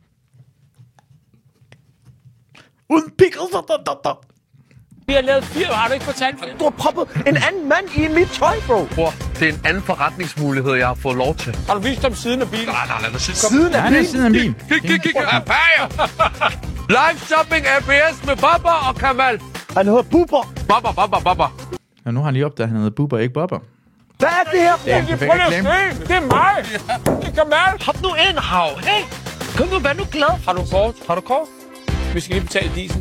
Uden pickles. Vi har lavet fire. Har du ikke fortalt dem? Du har proppet en anden mand i mit tøj, bro. Bror, det er en anden forretningsmulighed, jeg har fået lov til. Har du vist dem siden af bilen? Nej, nej, lad mig se. Siden af Han er bilen. siden af en bil. Kig, kig, kig. Live shopping A P S med Baba og Kamal. Han hedder Bubber. Baba, Baba, Baba. Og nu har han lige opdaget, at han hedder Bubber, ikke Bobber. Hvad er det her, Det er en bro? perfekt Prøv lige reklame. at se. Det er mig. Det er Kemal. Hop nu ind, Hav. Hey, kom nu, vær nu glad. Har du kort? Har du kort? Vi skal lige betale disen.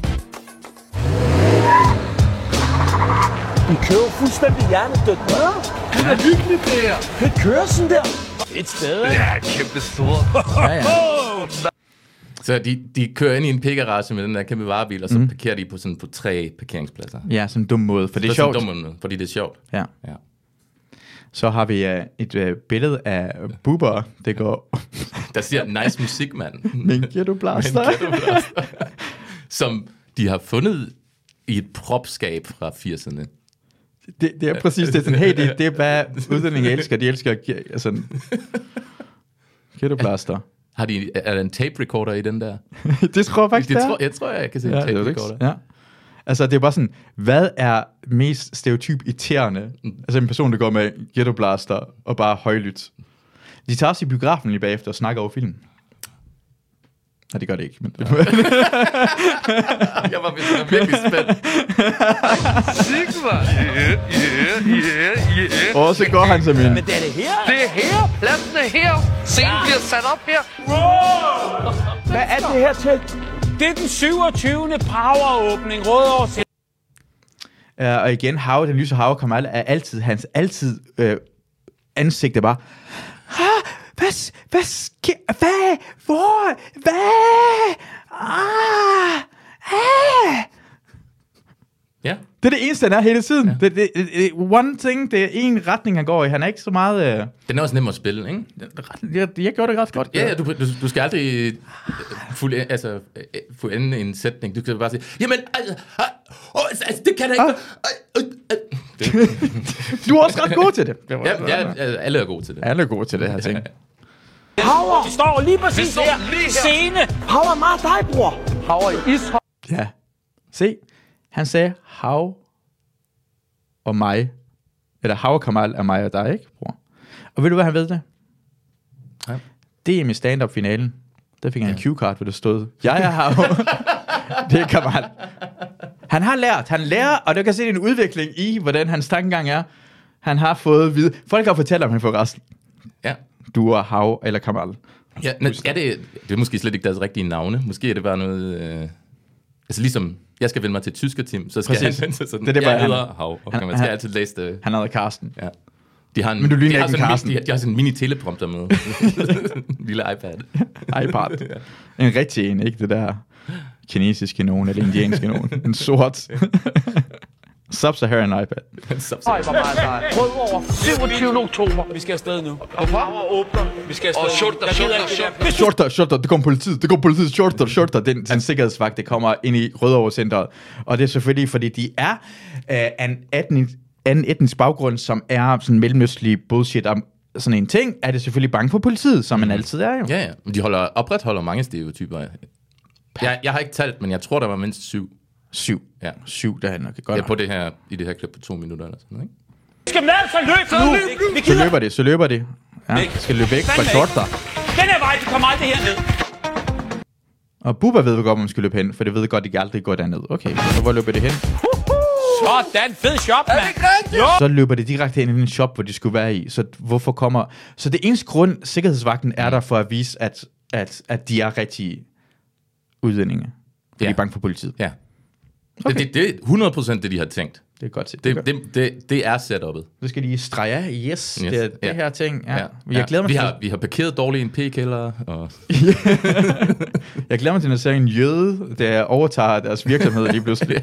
I kører fuldstændig hjernedødt. Ja, Det er hyggeligt, det her. det kører sådan der. Et sted. Ja, kæmpe stor. Ja, ja. Så de, de kører ind i en p-garage med den der kæmpe varebil, og så mm. parkerer de på sådan på tre parkeringspladser. Ja, sådan en dum måde, for det er Det er sjovt. sådan en dum måde, fordi det er sjovt. Ja. Ja. Så har vi uh, et uh, billede af Bubber, det går... Der siger, nice musik, mand. Men giver du blaster? Som de har fundet i et propskab fra firserne. Det, det er præcis det. Sådan, hey, det, det er hvad udlændinge elsker. De elsker at give... Altså, giver du blaster? Har de, er der en tape recorder i den der? Det tror jeg faktisk, Det det er. tror, jeg tror, jeg kan se Ja, en tape det er det recorder. ikke. Ja. Altså, det er bare sådan, hvad er mest stereotyp irriterende? Altså, en person, der går med ghetto blaster og bare højlydt. De tager også i biografen lige bagefter og snakker over filmen. Nej, det gør det ikke. Men... Jeg var virkelig spændt. Sigma. Yeah, yeah, yeah, yeah. Og så går han som en... Men det er det her. Det er her. Pladsen er her. Scenen bliver sat op her. Hvad er det her til? Det er den syvogtyvende poweråbning, Rødovre. Uh, og igen, Hav, den lyse Hav, kommer al- er altid, hans altid øh, ansigt er bare... Ah, hvad, hvad sker... Hvad? Hvor? Hvad? Ah! Ah! Ja. Det er det eneste, han er hele tiden. Ja. Det, det, det, one thing, det er en retning, han går i. Han er ikke så meget... Øh, Den er også nem at spille, ikke? jeg, jeg gjorde det ret godt. Ja, ja du, du, du skal aldrig øh, fulde, altså, øh, fuldende en sætning. Du skal bare sige, jamen, altså, øh, altså det kan jeg ikke. Ah. Øh, øh, øh. Det- Du er også ret god til det. Ja, ja, alle er gode til det. Alle er gode til det her ting. Power. De står lige præcis står her. lige her. Scene. Power er meget dig, bror. Power i ishop. Ja. Se, han sagde Hav og mig. Eller Hav og Kamal er mig og dig, ikke, bror? Og ved du, hvad han ved det? Ja. Det er med stand-up-finalen. Der fik han en cue-card, hvor det stod, jeg er Hav. Det er Kamal. Han har lært. Han lærer, og du kan se, det er en udvikling i, hvordan hans tankegang er. Han har fået vide. Folk har fortalt om, han får resten. Ja. Du er Hav eller Kamal. Ja, men er det, det er måske slet ikke deres rigtige navne. Måske er det bare noget... Øh, altså ligesom, jeg skal vende mig til tyskerteam, så skal Præcis. jeg vende sig sådan. Det er det, jeg bare, han- hedder Hav, og han- man skal han- altid læse det. Han hedder Karsten. Ja. De har en, Men du ligner de har ikke en sådan Carsten. De, de har sådan en mini-teleprompter med. En lille iPad. iPad. En rigtig en, ikke det der kinesiske nogen, eller indianske nogen. En sort. Sub-Saharan iPad. Høj, hvor meget dig. Rødovre. syvogtyvende oktober. Vi skal afsted nu. Power åbner. Vi skal afsted Og nu. shorter, Jeg gider shorter, ikke det shorter. der. Shorter, shorter, det kommer politiet, det kommer politiet, shorter, shorter. Den, den sikkerhedsvagt, det kommer ind i Rødovre Centeret. Og det er selvfølgelig, fordi de er øh, en etnisk, anden etnisk baggrund, som er sådan mellemøstlig bullshit om sådan en ting, er det selvfølgelig bange for politiet, som man altid er jo. Ja, ja. Men de holder, opretholder mange stereotyper. Jeg, jeg har ikke talt, men jeg tror, der var mindst syv. Syv. Ja. Syv, der er nok godt. Ja, på det her, i det her klip på to minutter eller sådan noget, ikke? Skal man altså løbe nu? Vi Så løber det, så løber det. Ja, skal løbe væk fra shorter. Den her vej, de kommer aldrig herned. Og Bubba ved godt, hvor man skal løbe hen, for det ved godt, de kan aldrig gå derned. Okay, så hvor løber det hen? Sådan, fed shop, mand. Så løber det direkte ind i den shop, hvor de skulle være i. Så hvorfor kommer... Så det eneste grund, sikkerhedsvagten er der for at vise, at, at, at de er rigtige udlændinge. For ja. De er bange for politiet. Ja. Okay. Det, det, det er hundrede procent det, de har tænkt. Det er godt set. Det, det, det, det er setup'et. Så skal de strege af. Yes, yes. Det er det ja. her ting. Ja. Ja. Jeg glæder mig vi, til... har, vi har parkeret dårligt i en p-kælder. Og... jeg glæder mig til, at se en jøde, der overtager deres virksomhed lige pludselig.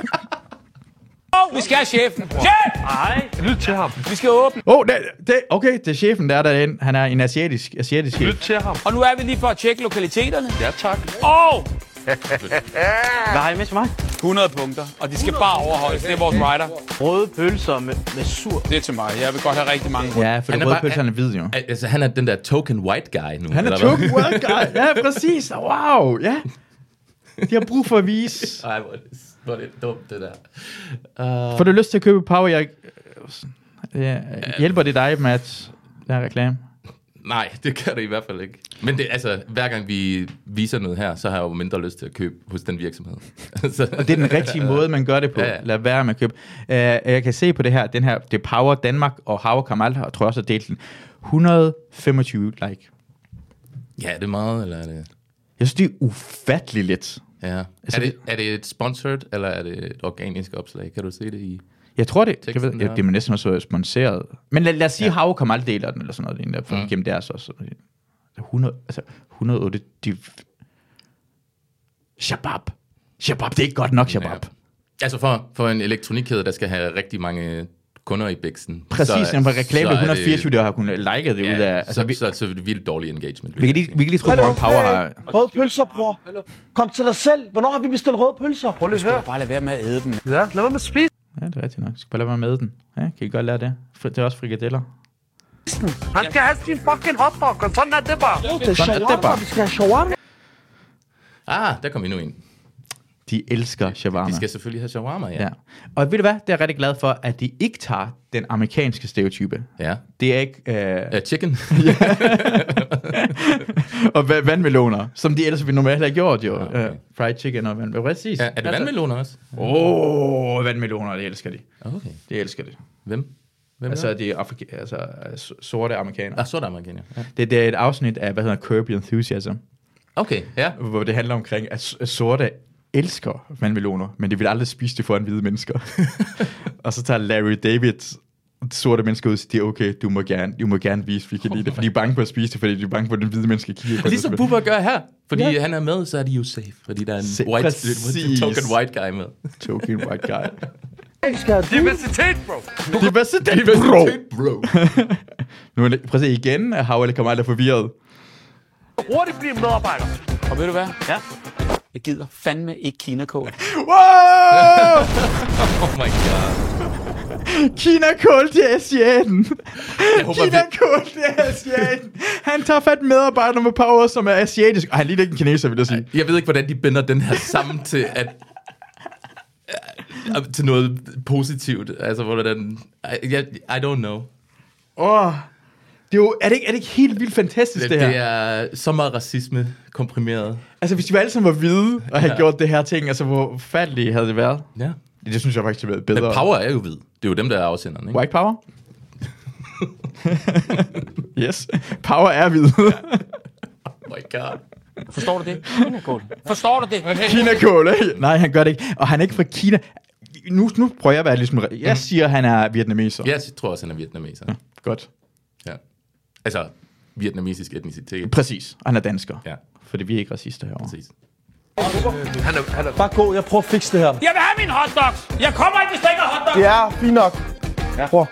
Vi skal have chefen. Chef! Nej, lyt til ham. Vi skal åbne. Åh, oh, det, det, okay, det er chefen, der er derinde. Han er en asiatisk, asiatisk chef. Lyt til ham. Og nu er vi lige for at tjekke lokaliteterne. Ja, tak. Og Hvad har I med til mig? hundrede punkter, og de skal bare overholdes. Det er vores rider. Røde pølser med, med sur. Det er til mig. Jeg vil godt have rigtig mange. Ja, for det røde pølse, han er hvid, jo. Altså, han er den der token white guy nu. Han er token white guy. Ja, præcis. Wow, ja. De har brug for at vise. Ej, hvor er det, hvor er det dumt, det der. Uh... Får du lyst til at købe Power? Jeg... Ja, hjælper det dig med at lave reklame? Nej, det gør det i hvert fald ikke. Men det, altså, hver gang vi viser noget her, så har jeg jo mindre lyst til at købe hos den virksomhed. så, Og det er den rigtige måde, man gør det på. Ja, ja. Lad være med at købe. Uh, jeg kan se på det her, den her, det er Power Danmark, og Hav Kamal har, tror jeg også har delt den. et hundrede og femogtyve like. Ja, er det meget, eller er det... Jeg synes, det er ufatteligt lidt. Ja. Altså, er, det, er det et sponsored, eller er det et organisk opslag? Kan du se det i... Jeg tror det. Det, ved, der. det, det er næsten også sponsoreret. Men lad, lad os sige, at ja. Hav Kamal deler den, eller sådan noget. Den der, for mm. gennem deres også. hundrede, altså et hundrede og otte. De... Shabab. Shabab, det er ikke godt nok, Shabab. Ja. Altså for, for en elektronikkæde, der skal have rigtig mange kunder i bæksen. Præcis, så, på reklame et hundrede og fireogtyve, der har kunnet liket det ja, ud af... Altså, så, vi, så, så er det vildt dårlig engagement. Vi kan lige, vi kan lige tro på, at Power har... Røde pølser, bror. Kom til dig selv. Hvornår har vi bestilt røde pølser? Prøv lige at høre. Bare lad være med at æde dem. Ja, lad være med at spise. Ja, det er rigtigt nok. Jeg skal bare lade være med den. Ja, kan I godt lære det? Det er også frikadeller. Han skal have sin fucking hotdog, og sådan er det bare. Det er Sådan er det bare. Vi skal have shawarma. Ah, der kom endnu en. De elsker shawarma. De skal selvfølgelig have shawarma, ja. Ja. Og ved du hvad? Det er jeg rigtig glad for, at de ikke tager den amerikanske stereotype. Ja. Det er ikke... Øh... Uh, chicken. og v- vandmeloner, som de ellers ville normalt have gjort, jo. Okay. Uh, fried chicken og vandmeloner. Præcis. Ja, er det vandmeloner også? Åh, oh, vandmeloner, det elsker de. Okay. Det elsker de. Hvem? Hvem Altså, er? de er afrika- altså, sorte amerikanere. Ah, sorte amerikaner. Ja. Det, det er et afsnit af, hvad hedder Curb Your Enthusiasm, Okay, ja. hvor det handler omkring, at sorte elsker vandmeloner, men de vil aldrig spise det foran hvide mennesker. Og så tager Larry David sorte mennesker ud og siger, okay, du må gerne, du må gerne vise, vi kan lide det. For de er bange på at spise det, fordi de er bange på, at den hvide mennesker kigger på det. Ligesom Bubba gør her. Fordi Ja. han er med, så er de jo safe. Fordi der er en Se- white, præcis. token white guy med. Token white guy. Diversitet, bro. Diversitet, bro. bro. Nu er det, prøv at se igen, at Havale kommer aldrig forvirret. Hurtigt blive medarbejder. Og ved du hvad? Ja. Jeg gider fandme ikke Kina-kål. Wow! Oh my god. Kina-kål til asiaten. Jeg håber, vi... Kina-kål til asiaten. Han tager fat medarbejder med Power, som er asiatisk. Og han ligner ikke en kineser, vil jeg sige. Jeg ved ikke, hvordan de binder den her sammen til at... til noget positivt. Altså, hvordan... I, I don't know. Åh, oh, det er, jo, er, det ikke, er det ikke helt vildt fantastisk, det, Det, det her? det er så meget racisme komprimeret. Altså, hvis de alle sammen var hvide og havde Ja. gjort det her ting, altså, hvor fattige havde det været? Ja. Det synes jeg faktisk har været bedre. Men Power er jo hvid. Det er jo dem, der er afsenderen, ikke? White Power? Yes. Power er hvid. Oh my god. Forstår du det? Kina-kål. Forstår du det? Kina-kål, ikke? Nej, han gør det ikke. Og han er ikke fra Kina. Nu, nu prøver jeg at være ligesom... Jeg siger, han er vietnameser. Jeg tror også, han er vietnameser. Ja, godt. Ja. Altså, vietnamesisk etnicitet. Præcis. Og han er dansker. Ja, Fordi vi er ikke racister herovre. præcis. Han er, han er... Bare gå, jeg prøver at fikse det her. Jeg vil have min hotdogs. Jeg kommer ikke, hvis der ikke er hotdogs. Det er fint nok. Ja. Prøv.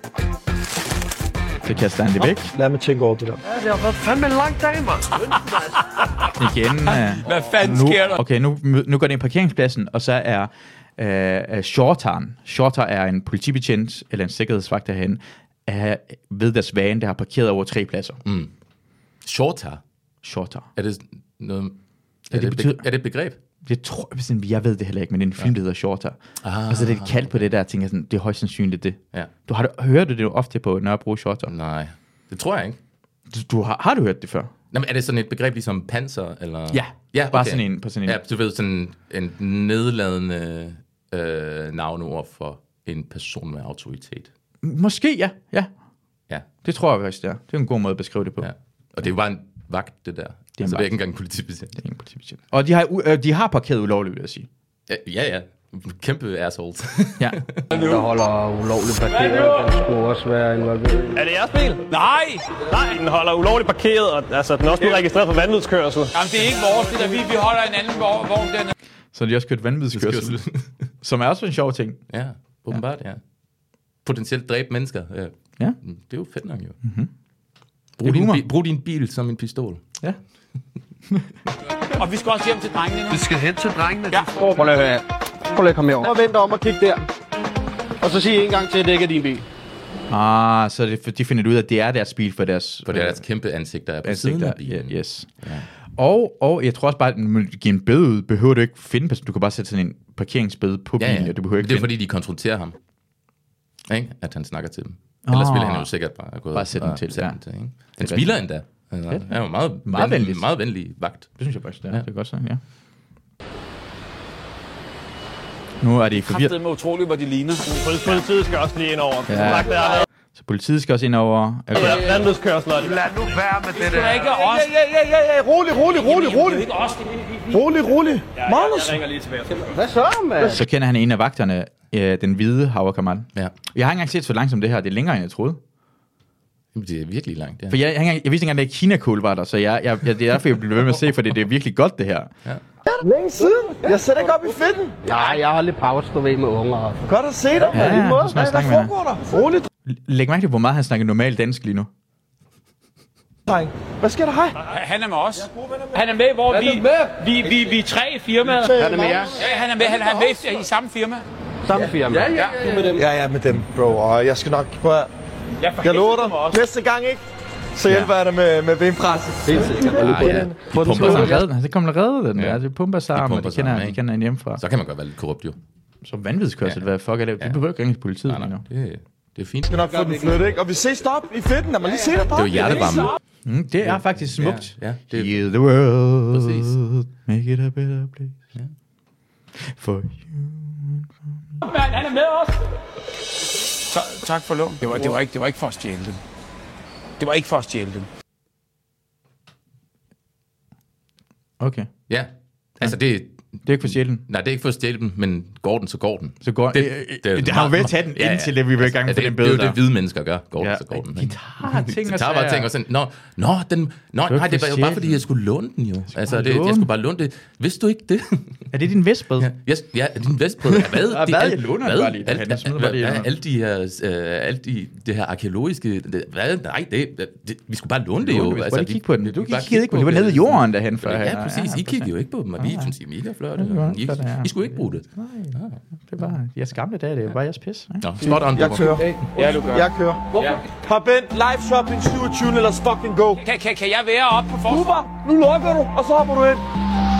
Det kaster han det væk. Lad mig tænke over det der. Ja, det har været fandme en lang dag, mand. Igen. Uh, Hvad fanden nu, sker der? Okay, nu, nu går det ind på parkeringspladsen, og så er uh, uh, shorteren. Shorter er en politibetjent, eller en sikkerhedsvagt derhen. er ved deres van, der har parkeret over tre pladser. Mm. Shorter. Shorter. Er det noget... Er, det det, betyder- be- er det et begreb? Jeg tror, jeg ved det heller ikke, men det er en film, der hedder Shorter. Ah, Og så er det kaldt på det der, tænker jeg sådan, det er højst sandsynligt det. Ja. Du har hørt det jo ofte på Nørrebro Shorter. Nej, det tror jeg ikke. Du, du har, har du hørt det før? Nå, men er det sådan et begreb ligesom panser? Eller? Ja, ja okay. bare sådan en, på sådan en. Ja, du ved, sådan en nedladende øh, navneord for en person med autoritet. Måske, ja. ja. Ja. Det tror jeg faktisk, det er. Det er en god måde at beskrive det på. Ja. Og det er jo bare en vagt, det der. Det er, en altså, det er vagt. ikke engang en politibetjent. Det er ingen politibetjent. Og de har, u- øh, de har parkeret ulovligt, vil jeg sige. Ja, ja. ja. Kæmpe assholes. Ja. Der holder ulovligt parkeret, den skulle også være involveret. Er det jeres bil? Nej! Nej, den holder ulovligt parkeret, og altså, den er også blevet registreret for vanvidskørsel. Jamen, det er ikke vores, det der. Vi, vi holder en anden vogn, vogn den. Så de har også kørt vanvidskørsel, som er også en sjov ting. Ja, åbenbart, ja. Potentielt dræbe mennesker. Ja. Ja. Det er jo fedt nok, jo. Mm-hmm. Brug, din, bi- brug din bil som en pistol. Ja. Og vi skal også hjem til drengene nu. Vi skal hen til drengene. Ja. Prøv lige at høre her. Prøv lige at komme herover. Og vent om og kig der. Og så sig en gang til, at det ikke er din bil. Ah, så det, de finder ud af, at det er deres bil for deres... For deres kæmpe ansigter er på siden ansigter. af bilen. Ja, yes. Ja. Og, og jeg tror også bare, at når du giver en bøde ud, behøver du ikke finde person. Du kan bare sætte sådan en parkeringsbøde på Ja, bilen, ja. og du behøver ikke det er finde. fordi, de konfronterer ham. Ikke? At han snakker til dem. Ellers Ah. ville han jo sikkert bare have gået Bare sætte den og til, sætte ja. den til. Ikke? Han spiller endda. Altså, han er jo meget, Meget ven, venligt. meget venlig vagt. Det synes jeg faktisk, det er. Ja. Ja. Det er godt sådan, ja. Nu er de forvirret. Kraftet med utroligt, hvor de ligner. Politiet skal også lige ind over. Ja. Så politiet skal også ind over... Okay. Ja, vanvidskørsel. Lad nu være med det Det er der. ikke os. Ja, ja, ja, ja, rolig, rolig, rolig, Det er rolig. ikke os. Rolig, rolig. Magnus. Jeg ringer lige tilbage. Hvad så, mand? Så kender han en af vagterne, øh, den hvide Hauer Kamal. Ja. Jeg har ikke engang set så langt som det her. Det er længere, end jeg troede. Jamen, det er virkelig langt, ja. For jeg, jeg, jeg, jeg vidste ikke engang, at Kina-kål var der, så jeg, jeg, jeg, det er derfor, jeg blev ved med at se, for det, det er virkelig godt, det her. Længe siden. Jeg sætter ikke op i fedten. Nej, jeg har lidt pause, du ved, med unger. Godt at se dig. Ja, Ja, ja, måde. så skal jeg Hvad snakke med ham. foregår der? Roligt, Læg mærke til, hvor meget han snakker normal dansk lige nu. dreng. Hvad sker der? Hej. Han er med os. Han er med, hvor vi, vi, vi, vi er tre i firmaet. Han er med jer. Ja, han er med, han er med i samme firma. Samme firma. Ja, ja. Ja, ja, med dem, bro. Og jeg skal nok prøve at... Jeg lover dig. Næste gang, ikke? Så hjælper jeg dig med, med benpresset. Helt sikkert. Ah, ja. De Så pumper kommer sammen. redde den. Så kommer der redde den. Ja. Ja. De pumper sammen, pumper og de kender, sammen, de ikke? kender en hjemmefra. Så kan man godt være lidt korrupt, jo. Så vanvidskørsel, Ja. hvad fuck er det? Ja. Du behøver ikke ringe til politiet Nej, lige nej, nu. det, det er fint. Jeg skal nok få den flyttet, ikke? Og vi ses stop i fedten. Lad mig lige se dig, Det er jo hjertevarme. Mm, det er faktisk smukt. Ja, ja, det er- Heal the world. Præcis. Make it a better place. Ja. For you. Han er med os. Så, tak for lån. Det var, det, var ikke, det var ikke for at stjæle dem. Det var ikke for at stjæle dem. Okay. Ja, altså det... Det er ikke for sjælen. Nej, det er ikke for at stjæle dem, men går den, så går den. Så går Det- det, det er det, det har jo meget- været tage den Ja, ja. indtil det, vi vil i gang med det, den det, bøde det er jo der. det, hvide mennesker gør. Går Ja, den, så går den. de ikke? tager ting De og tager bare sager. ting og sådan, nå, nå, den, nå ikke nej, det for var jo bare sjælen. fordi, jeg skulle låne den jo. Altså, bare det, jeg låne. skulle bare låne det. Vidste du ikke det? Er det din vestbred? Ja, yes, ja, din vestbrød. Hvad? Ja, De- hvad? al- Jeg låner hvad? bare lige derhen. Alt- Jeg smider hvad- bare lige hvad- under. Alle de her, øh, alle de, det her arkeologiske, det, hvad? Nej, det, det, vi skulle bare låne det jo. Du Altså, skulle vi- kigge på den. vi- Du vi bare kiggede ikke på den. Det var det. nede i jorden derhen før. Ja, præcis. I kiggede jo ikke på dem, og vi synes, I er mega flotte. I, flot, ja. I skulle ikke bruge det. Det var jeres gamle dage, det var jeres pis. ikke? Nå, spot on. Jeg kører. Ja, du gør. Jeg kører. Ja. Hop ind. Live shopping syvogtyvende. Let's fucking go. Kan, kan, kan jeg være oppe på forsvaret? Super. Nu lukker du, og så hopper du ind.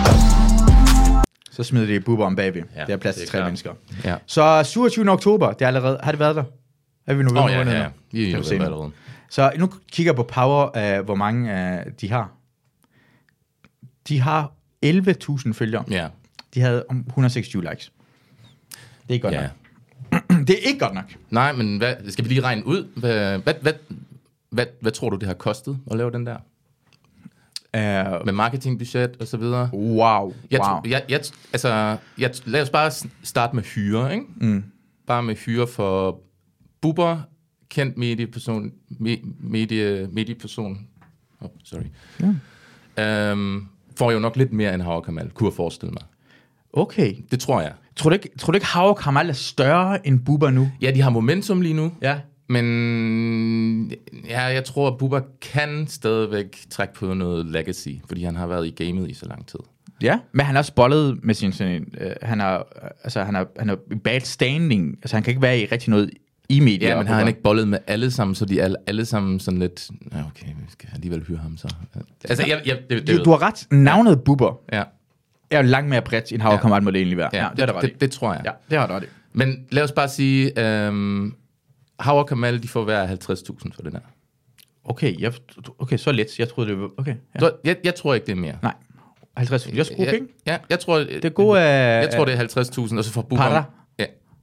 Så smider de buber om bagved. Ja, Det er plads til det er tre klart. mennesker. Ja. Så syvogtyvende oktober, det er allerede, har det været der? Er vi nu Åh, ja, ja, ja. I er Kan jo du se nu? allerede. Så nu kigger jeg på Power, uh, hvor mange uh, de har. De har elleve tusind følgere. Ja. De havde om et hundrede og seksogtyve likes. Det er ikke godt Ja. nok. Det er ikke godt nok. Nej, men hvad, skal vi lige regne ud? Hvad, hvad, hvad, hvad, hvad tror du, det har kostet at lave den der? Uh, Med marketingbudget og så videre? wow. Jeg, wow. tror- jeg, jeg, altså, jeg, lad os bare starte med hyre, ikke? Mm. Bare med hyre for Bubber, kendt medieperson, me, medie, medieperson, oh, sorry, ja. um, får jo nok lidt mere end Hauer Kamal, kunne jeg forestille mig. Okay. Det tror jeg. Tror du ikke, tror du ikke Hauer Kamal er større end Bubber nu? Ja, de har momentum lige nu, Ja. men ja, jeg tror, at Bubber kan stadigvæk trække på noget legacy, fordi han har været i gamet i så lang tid. Ja, men han har også bollet med sin sådan en, øh, han har, altså han har, han har bad standing, altså han kan ikke være i rigtig noget i medier. Ja, men har han ikke bollet med alle sammen, så de er alle, alle sammen sådan lidt, ja, okay, vi skal alligevel hyre ham så. Altså, jeg, jeg, det, det jo, du har ret. Navnet Bubber ja. er jo langt mere bredt, end Hav og Kamal må det egentlig være. Ja, ja, det, er det, det, det tror jeg. Ja, det har du ret i. Men lad os bare sige, øhm, Hav og Kamal, de får hver halvtreds tusind for den her. Okay, jeg, okay, så lidt. Jeg troede, det var... Okay, ja. Du, jeg, jeg tror ikke, det er mere. Nej. halvtreds tusind. Jeg skulle ja, penge. Ja, jeg tror... Det er gode... Jeg, jeg tror, det er halvtreds tusind, og så får Bubber... Para. Ja.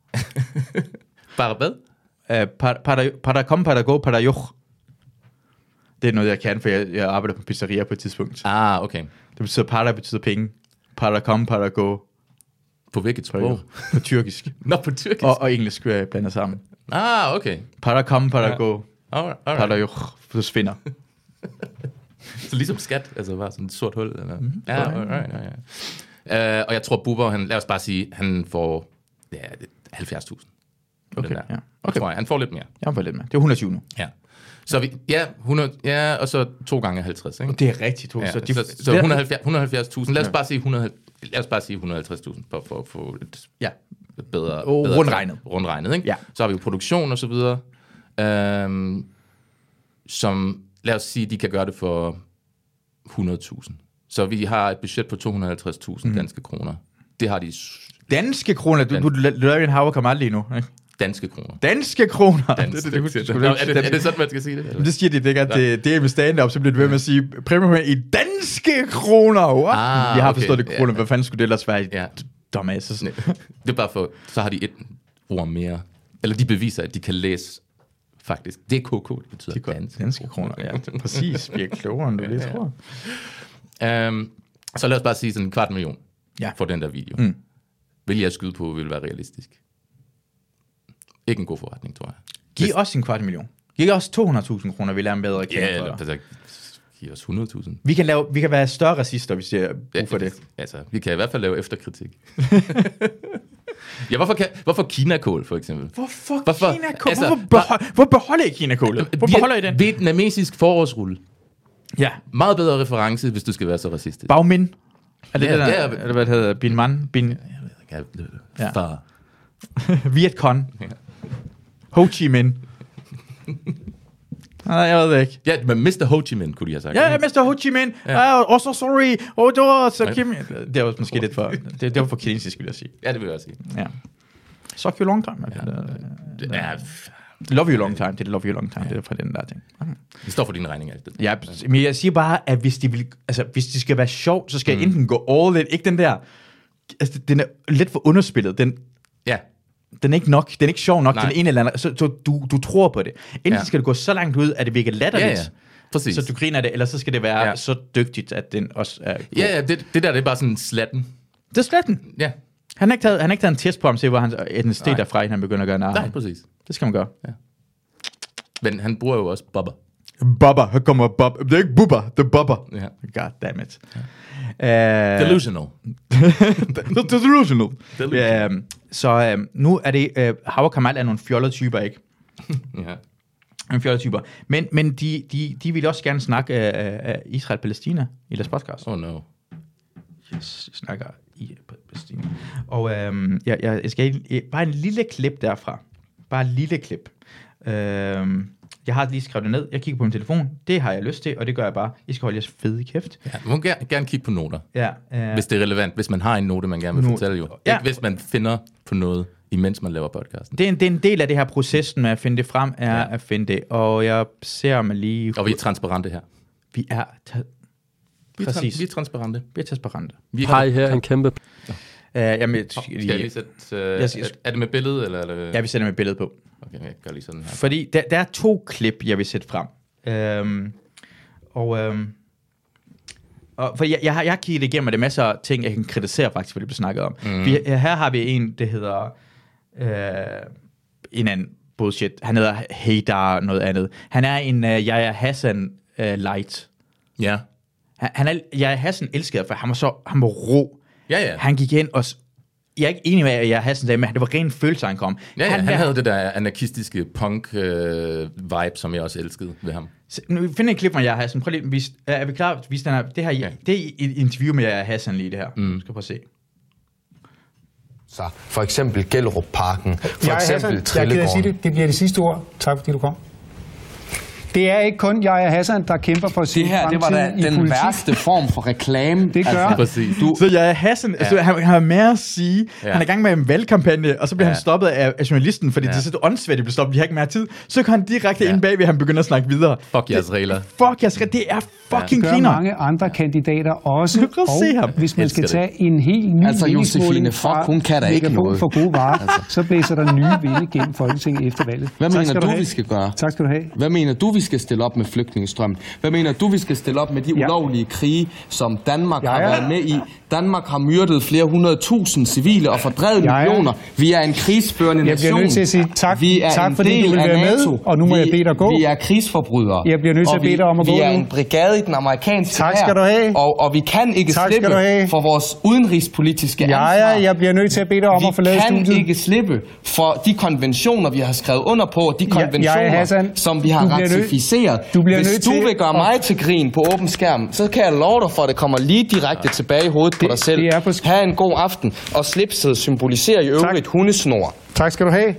Para hvad? Uh, para, para, para kom, para go, para jo. Det er noget, jeg kan, for jeg, jeg arbejder på pizzeria på et tidspunkt. Ah, okay. Det betyder para, betyder penge. Para kom, para go. På hvilket sprog? På tyrkisk. Nå, på tyrkisk. Og, og engelsk uh, blander sammen. Ah, okay. Para kom, para ja. go. Alright, alright. Para jo, du svinder. Så ligesom skat, altså bare sådan et sort hul. Eller? Mm-hmm. Ja, alright, alright. Uh, og jeg tror, Bubber, han, lad os bare sige, han får ja, halvfjerds tusind. Okay, ja. Okay. Tror jeg. Han får lidt mere. Jeg får lidt mere. Det er et hundrede og tyve nu. Ja. Så vi, ja, hundrede, ja, og så to gange halvtreds, ikke? Det er rigtigt, to. Ja, så, de, så, så et hundrede og halvfjerds tusind. Lad os bare sige hundrede, lad os bare sige et hundrede og halvtreds tusind for, for at få et ja. bedre, oh, bedre rundregnet. rundregnet, ikke? Ja. Så har vi jo produktion og så videre, øhm, som, lad os sige, de kan gøre det for hundrede tusind. Så vi har et budget på to hundrede og halvtreds tusind mm. danske kroner. Det har de... Danske kroner? Du, du laver en Hav og Kamal lige nu, ikke? Danske kroner. Danske kroner? Danske, det, det, det, det, det, er, det, er det sådan, man skal sige det? Eller? Det siger de, det, at det, det er med stand-up, så bliver det ved med at sige, præmier i danske kroner. What? Ah, vi har okay. forstået det kroner, ja. Hvad fanden skulle det ellers være? Ja. Dumbass. Det er bare for, så har de et ord mere. Eller de beviser, at de kan læse faktisk. Det er K K, det betyder det danske, danske kroner. Ja, præcis. Vi er klogere, end du lige tror. Um, så lad os bare sige sådan en kvart million ja. For den der video. Mm. Vil jeg skyde på, vil være realistisk? Ikke en god forretning, tror jeg. Giv Hvis... os en kvart million. Giv os to hundrede tusind kroner, vi lærer en bedre kæmpe. Ja, eller giv os hundrede tusind. Vi kan, lave, vi kan være større racister, hvis det er brug for ja, det. Altså, vi kan i hvert fald lave efterkritik. Ja, hvorfor, kan, hvorfor Kina-kål, for eksempel? Hvorfor, hvorfor Kina-kål? Altså, hvorfor, behold, hvor beholder I Kina-kålet? Hvor beholder I den? Vietnamesisk forårsrulle. Ja. Meget bedre reference, hvis du skal være så racistisk. Bagmin. Er det ja, det der? Det er, eller hvad det hedder? Bin Man? Bin... Jeg ved ikke, jeg far. Vietcong. Ja. Ho Chi Minh. Nej, jeg ved det ikke. Ja, men mister Ho Chi Minh, kunne de have sagt. Ja, ja mister Ho Chi Minh. Ja. Uh, oh, so sorry. Oh, det var så Kim. Det var måske lidt for... Det, det var for kinesisk, vil jeg sige. Ja, det vil jeg sige. Ja. Suck you long time. Ja. Ja. Love you long time. Det er love you long time. Ja. Det er fra den der ting. Okay. Det står for din regning altid. Ja, men jeg siger bare, at hvis de, vil, altså, hvis de skal være sjovt, så skal mm. jeg enten gå all in. Ikke den der... Altså, den er lidt for underspillet. Den... Ja. Den er ikke nok, den er ikke sjov nok Nej. til en eller anden, så, så du, du tror på det. Enten ja. Skal det gå så langt ud, at det virker latterligt, ja, ja. Præcis. Så du griner af det, eller så skal det være ja. Så dygtigt, at den også er god. Ja, ja det, det der, det er bare sådan slatten. Det er slatten? Ja. Han har ikke taget, han har ikke taget en test på ham, se hvor hans etnicitet er fra, inden han begynder at gøre narr. Nej, præcis. Det skal man gøre. Ja. Men han bruger jo også bobber. Bobber, her kommer Bob. Det er ikke bubber, det er bobber. Ja. God damn it. Ja. Uh, Delusional. Delusional. Delusional. Uh, så uh, nu er det, uh, Hav og Kamal er nogle fjollede typer, ikke? Ja. Nogle fjollede typer. Men, men de, de, de vil også gerne snakke uh, uh, Israel-Palæstina i deres podcast. Oh no. Yes, jeg snakker i Palæstina. Og uh, jeg, jeg, jeg skal bare en lille klip derfra. Bare en lille klip. Uh, Jeg har lige skrevet det ned. Jeg kigger på min telefon. Det har jeg lyst til, og det gør jeg bare. I skal holde jeres fede kæft. Ja, man må gerne, gerne kigge på noter. Ja, øh, hvis det er relevant. Hvis man har en note, man gerne vil no- fortælle jo. Ja. Ikke hvis man finder på noget, imens man laver podcasten. Det er en, det er en del af det her processen med at finde det frem, er ja. At finde det. Og jeg ser mig lige... Og vi er transparente her. Vi er... Ta- vi, er Præcis. Tra- vi er transparente. Vi er transparente. Hej her, en kæmpe... Uh, jamen, oh, skal jeg lige sætte... Uh, jeg skal, er det med billede, eller... eller? Ja, vi sætter med billede på. Okay, jeg gør lige sådan her. Fordi der, der er to klip, jeg vil sætte frem. Øhm, og, øhm, og for jeg, jeg, har, jeg har kigget igennem, og det er masser af ting, jeg kan kritisere faktisk, hvad det bliver snakket om. Mm. Vi, her har vi en, det hedder... Øh, en anden bullshit. Han hedder Haydar, noget andet. Han er en uh, Yahya Hassan uh, light. Ja. Han, han er, Yahya Hassan elskede, for han var så han var rå. Ja, ja. Han gik ind og... Jeg er ikke enig med, at jeg havde sådan det, men det var ren følelse, han kom. Ja, ja, han, han havde det der anarkistiske punk-vibe, øh, som jeg også elskede ved ham. Så, nu finder en klip fra jeg Hassan. Prøv lige, vis, er vi klar? Vis den her, det her, ja. Det er et interview med jeg Hassan lige det her. Mm. Skal prøve at se. Så for eksempel Gellerup-parken, for jeg eksempel Hassan, jeg kan sige det, det bliver det sidste ord. Tak fordi du kom. Det er ikke kun jeg og Hassan, der kæmper for sin fremtid i politik. Det her, det var da den politik. værste form for reklame. Det gør. Altså, du... Så jeg er Hassan, ja. altså, han, han har mere at sige. Ja. Han er i gang med en valgkampagne, og så bliver ja. han stoppet af, af journalisten, fordi ja. det er så åndssvagt, at bliver stoppet. Vi har ikke mere tid. Så kan han direkte ja. ind bagved, han begynder at snakke videre. Fuck jeres regler. Fuck jeres regler. Det er fucking ja. griner. Der er mange andre kandidater også. Du kan og se ham. Hvis man skal tage en helt ny altså, Josefine, fuck, hun kan da ikke noget. For gode varer, altså. Så blæser der nye vinde gennem Folketinget efter valget. Hvad mener du, vi skal gøre? Tak skal du have. Hvad mener du, vi skal stille op med flygtningestrøm? Hvad mener du, vi skal stille op med de ja. ulovlige krige, som Danmark ja, ja. har været med i? Danmark har myrdet flere hundrede tusind civile og fordrevet ja, ja. millioner. Vi er en krigsførende nation. Jeg bliver nødt til at sige tak, vi er tak fordi du vil være med, og nu må vi, jeg bede dig gå. Vi er krigsforbrydere. Jeg bliver nødt til at bede dig om at vi, gå Vi er nu. en brigade i den amerikanske tak skal her, du have. Og, og vi kan ikke tak slippe for vores udenrigspolitiske ja, ansvar. Ja, jeg bliver nødt til at bede dig om vi at forlade studiet. Vi kan ikke slippe for de konventioner, vi har skrevet under på, de konventioner, ja, ja, Hassan, som vi har ratificeret. Du bliver Hvis nødt du til vil gøre mig til grin på åben skærm, så kan jeg love dig for, at det kommer lige direkte tilbage i hovedet på dig selv. Ha' en god aften, og slipset symboliserer i øvrigt hundesnor. Tak skal du have.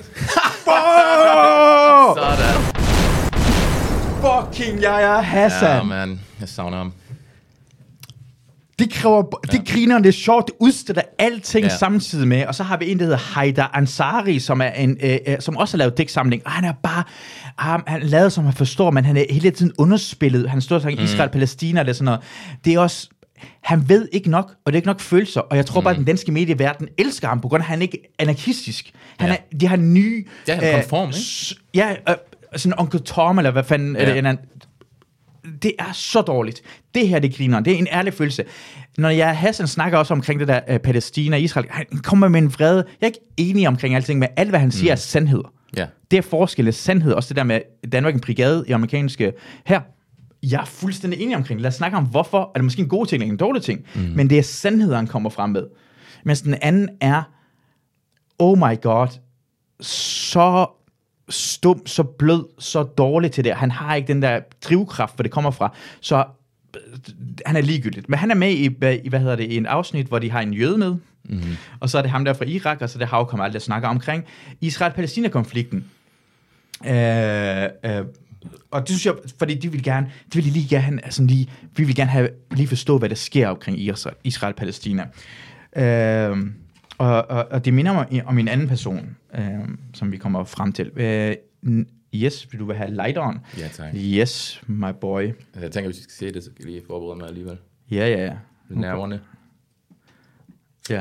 Sådan. Fucking jeg er Hassan. Ja, man. Jeg savner ham. Det kræver, det ja. griner, det er sjovt, det udstiller alting ja. samtidig med, og så har vi en, der hedder Haidar Ansari, som, er en, øh, som også har lavet digtsamling, og han er bare, um, han er lavet, som han forstår, men han er hele tiden underspillet, han står sådan, mm. Israel, Palæstina, eller sådan noget. Det er også, han ved ikke nok, og det er ikke nok følelser, og jeg tror mm. bare, at den danske medieverden elsker ham, på grund af, at han ikke er anarkistisk. Han ja. er, de har nye... Ja, han er konform, ikke? Ja, øh, sådan Onkel Tom, eller hvad fanden, ja. eller en det er så dårligt. Det her, det griner. Det er en ærlig følelse. Når jeg Hassan snakker også omkring det der uh, Palæstina og Israel, han kommer med en vrede. Jeg er ikke enig omkring alting, men alt, hvad han siger, mm. er sandhed. Ja. Det er forskellig sandhed. Også det der med Danmark en brigade i amerikanske her. Jeg er fuldstændig enig omkring det. Lad os snakke om, hvorfor. Er det måske en god ting eller en dårlig ting? Mm. Men det er sandhed, han kommer frem med. Mens den anden er, oh my god, så stum, så blød, så dårlig til det. Han har ikke den der drivkraft, hvor det kommer fra. Så han er ligegyldigt. Men han er med i, i hvad hedder det, i en afsnit, hvor de har en jøde med. Mm-hmm. Og så er det ham der fra Irak, og så er det Hav kommer aldrig at snakke omkring Israel-Palæstina-konflikten. Øh, øh, og det synes jeg, fordi de vil gerne, de vil lige gerne, altså lige, vi vil gerne have, lige forstå, hvad der sker omkring Israel, Israel-Palæstina. Øh, og, og, og det minder mig om en anden person, øh, som vi kommer frem til. Øh, yes, vil du have lighteren? Ja, tak. Yes, my boy. Jeg tænker, hvis vi skal se det, så kan vi lige forberede mig alligevel. Ja, ja, ja. Nerverne. Ja.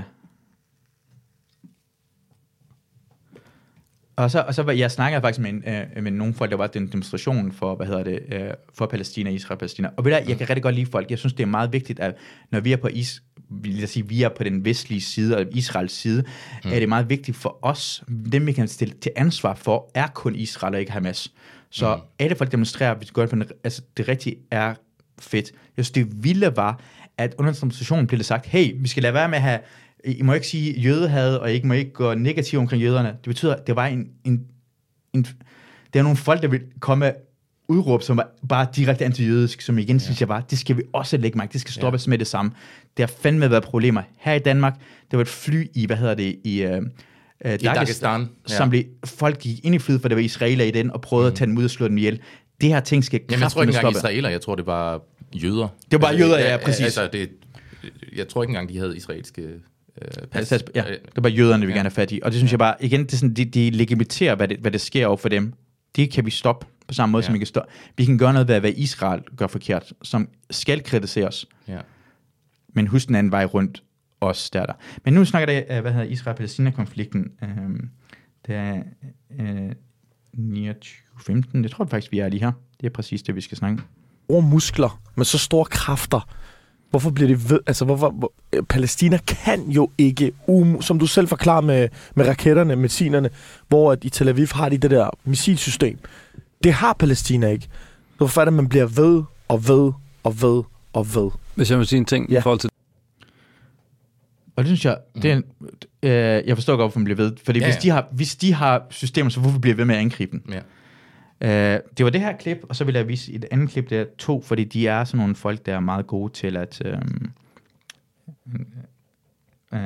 Og så, og så jeg snakkede faktisk med, en, øh, med nogle folk, der var den demonstration for, hvad hedder det, øh, for Palæstina, Israel, Palæstina. Og ved du, jeg kan rigtig godt lide folk. Jeg synes, det er meget vigtigt, at når vi er på is, vil jeg sige, vi er på den vestlige side, og Israels side, mm. er det meget vigtigt for os, dem vi kan stille til ansvar for, er kun Israel og ikke Hamas. Så mm. alle folk demonstrerer, hvis gør det, altså det rigtige er fedt. Jeg synes, det vilde var, at under demonstrationen blev det sagt, hey, vi skal lade være med at have, I må ikke sige jødehad, og I må ikke gå negativt omkring jøderne. Det betyder, at det var en, en, en det er nogle folk, der vil komme udråb, som var bare direkte antijødisk, som igen ja. synes jeg var, det skal vi også lægge mærke, det skal stoppes ja. med det samme. Det har fandme været problemer. Her i Danmark, der var et fly i, hvad hedder det, i, uh, I Dagestan, ja. som blev, folk gik ind i flyet, for det var israeler i den, og prøvede mm. at tage dem ud og slå dem ihjel. Det her ting skal kraftigt stoppe. Jeg tror ikke engang israeler, jeg tror det var jøder. Det var bare jøder, ja, præcis. Altså, det, jeg tror ikke engang, de havde israelske øh, pas. Ja, det var jøderne, vi ja. gerne have fat i. Og det synes ja. jeg bare, igen, det er sådan, de, de legitimerer, hvad det, hvad det sker over for dem. Det kan vi stoppe på samme måde, ja. som vi kan stoppe. Vi kan gøre noget ved, hvad Israel gør forkert, som skal kritiseres. Ja. Men husk den anden vej rundt, også der der. Men nu snakker det, hvad hedder Israel-Palæstina-konflikten. Øhm, det er øh, niogtyve femten, det tror jeg faktisk, vi er lige her. Det er præcis det, vi skal snakke. Over muskler med så store kræfter. Hvorfor bliver det ved? Altså, hvorfor, hvor, Palæstina kan jo ikke, um, som du selv forklarer med, med raketterne, missilerne, hvor at i Tel Aviv har de det der missilsystem. Det har Palæstina ikke. Hvorfor er det, man bliver ved og ved og ved og ved? Hvis jeg må sige en ting ja. i forhold til... Og det synes jeg, det er, øh, jeg forstår godt, hvorfor man bliver ved. Fordi ja, ja. Hvis, de har, hvis de har systemer, så hvorfor bliver de ved med at angribe dem? Ja. Uh, det var det her klip, og så vil jeg vise et andet klip, der er to, fordi de er sådan nogle folk, der er meget gode til at... Um, Uh,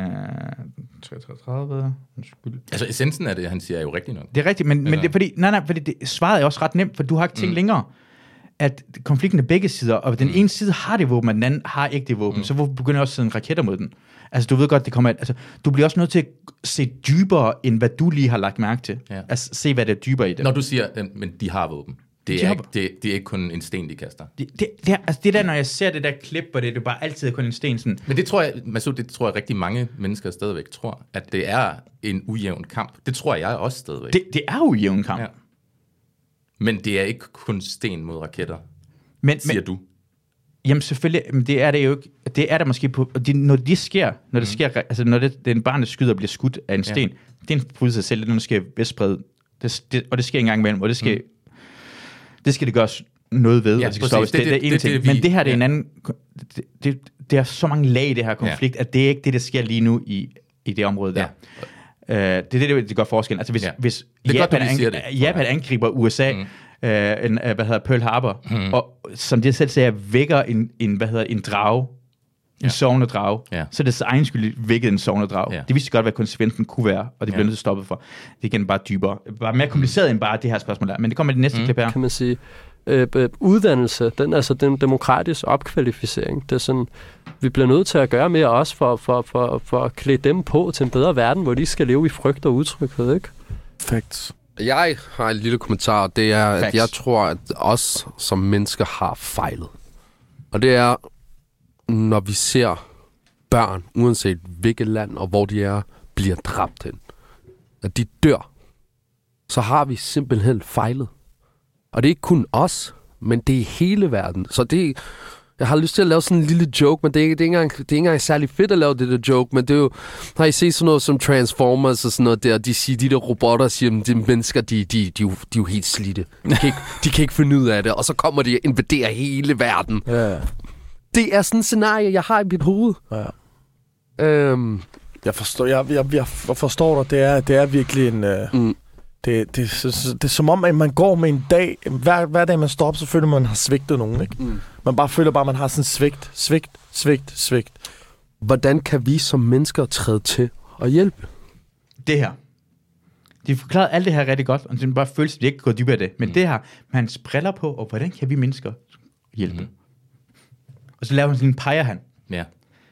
treogtredive Altså, essensen af det, han siger, er jo rigtigt nok. Det er rigtigt, men, men det er fordi, nej, nej, fordi det, svaret er også ret nemt, for du har ikke tænkt mm. længere, at konflikten er begge sider, og den mm. ene side har det våben, og den anden har ikke det våben, mm. så hvorfor begynder også at sende raketter mod den? Altså, du ved godt, det kommer, altså, du bliver også nødt til at se dybere, end hvad du lige har lagt mærke til. Ja. Altså, se, hvad der er dybere i det. Når du siger, men de har våben. Det er, de ikke, det, det er ikke kun en sten, de kaster. Det, det, det, er, altså det der, når jeg ser det der klip, hvor det, det er bare altid kun en sten. Sådan. Men det tror jeg, Masoud, det tror jeg rigtig mange mennesker stadigvæk tror, at det er en ujævn kamp. Det tror jeg også stadigvæk. Det, det er ujævn kamp. Ja. Men det er ikke kun sten mod raketter, men, siger men, du. Jamen selvfølgelig, men det er det jo ikke. Det er der måske på, de, når det sker, når det mm. sker, altså når det, det er en barn, der skyder og bliver skudt af en sten, ja. Det er en forbrydelse af selv, det er, når det sker vestbred, det, det, og det sker en gang imellem, og det skal, mm. det skal det gøres noget ved, ja, og det skal stoppes. Det, det, det, det, det, det, det, men det her, det er ja. en anden, det, det, det er så mange lag i det her konflikt, ja. at det er ikke det, der sker lige nu i, i det område der. Ja. Uh, det er det, det gør forskellen. Altså hvis, ja. hvis Japan, godt, ang- det. Japan angriber U S A, mm. Uh, en, uh, hvad hedder Pearl Harbor, mm. og som det selv siger, vækker en, en, hvad hedder, en drage, en ja. sovende drage, ja. så er det så egen skyld vækket en sovende drage. Ja. Det vidste godt, hvad konsekvensen kunne være, og det bliver ja. nødt til at stoppe for. Det er igen bare dybere. Bare mere kompliceret mm. end bare det her spørgsmål der. Men det kommer i det næste mm. klip her. Kan man sige, øh, uddannelse, den, altså den demokratiske opkvalificering, det er sådan, vi bliver nødt til at gøre mere også for, for, for, for at klæde dem på til en bedre verden, hvor de skal leve i frygt og utryghed, ikke? Facts. Jeg har en lille kommentar, det er, at jeg tror, at os som mennesker har fejlet. Og det er, når vi ser børn, uanset hvilket land og hvor de er, bliver dræbt hen. At de dør, så har vi simpelthen fejlet. Og det er ikke kun os, men det er hele verden. Så det jeg har lyst til at lave sådan en lille joke, men det er, det er, ikke, engang, det er ikke engang særlig fedt at lave det der joke, men det er jo, har I set sådan noget som Transformers og sådan noget der, de siger, de der robotter siger, at de mennesker, de, de, de, de, de er jo helt slidte. De kan, ikke, de kan ikke finde ud af det, og så kommer de og invaderer hele verden. Ja. Det er sådan et scenarie, jeg har i mit hoved. Ja. Øhm. Jeg forstår, jeg, jeg, jeg forstår dig, det er, det er virkelig en... Uh... Mm. Det, det, det, det er som om, at man går med en dag, hver, hver dag man står op, så føler man, at man har svigtet nogen, ikke? Mm. Man bare føler bare, at man har sådan svigt, svigt, svigt, svigt. Hvordan kan vi som mennesker træde til og hjælpe? Det her. De forklarede alt det her rigtig godt, og det er bare følelse, at de ikke går dybere af det. Men mm. det her, man spriller på, og hvordan kan vi mennesker hjælpe? Mm. Og så laver man sådan en pegerhand. Ja.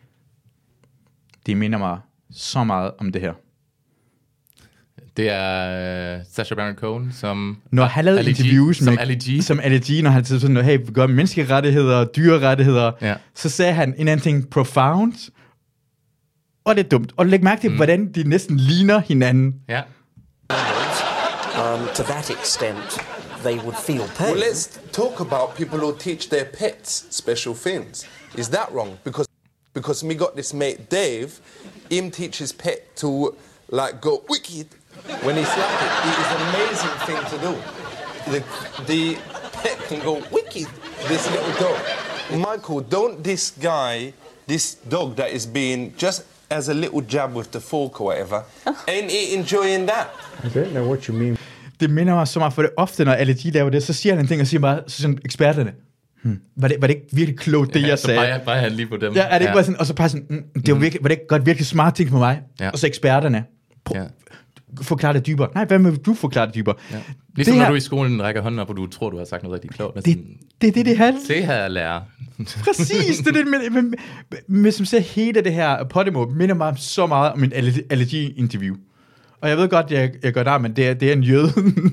Det minder mig så meget om det her. Det er uh, Sacha Baron Cohen, som... Når han lavede Ali G, interviews som med... Ali G. Som Ali G, når han sagde sådan noget, hey, vi gør menneskerettigheder, dyrerettigheder. Ja. Så sagde han en anden ting profound, og det er dumt. Og læg mærke til, mm. hvordan de næsten ligner hinanden. Ja. Um, to that extent, they would feel pain. Well, let's talk about people who teach their pets special things. Is that wrong? Because because we got this mate, Dave, him teach his pet to, like, go wicked when he slapped it. It is an amazing thing to do. The, the pet can go wicked, this little dog. Michael, don't this guy, this dog that is being just as a little jab with the fork or whatever, ain't he enjoying that? I don't know what you mean. Det minder mig så meget, for det ofte, når Ali G laver det, så siger han en ting, og siger bare, så sådan eksperterne, hmm, var, det, var det ikke virkelig klogt, det ja, jeg sagde? Ja, så bare han lige på dem. Ja, er det ikke ja. bare sådan, og så bare sådan, mm, det var, virkelig, var det ikke godt virkelig smart ting for mig? Ja. Og så eksperterne, ja. forklare det dybere. Nej, hvad vil du forklare det dybere? Ja. Ligesom det når her, du i skolen rækker hånden op, og du tror, du har sagt noget rigtig klogt. Det er det, det, det handler. Se her, lærer. Præcis, det er det, med, med, med, med, som ser hele det her Podimo, minder mig så meget om en Ali G-interview. Og jeg ved godt, jeg, jeg gør der, men det er, det er en jøde,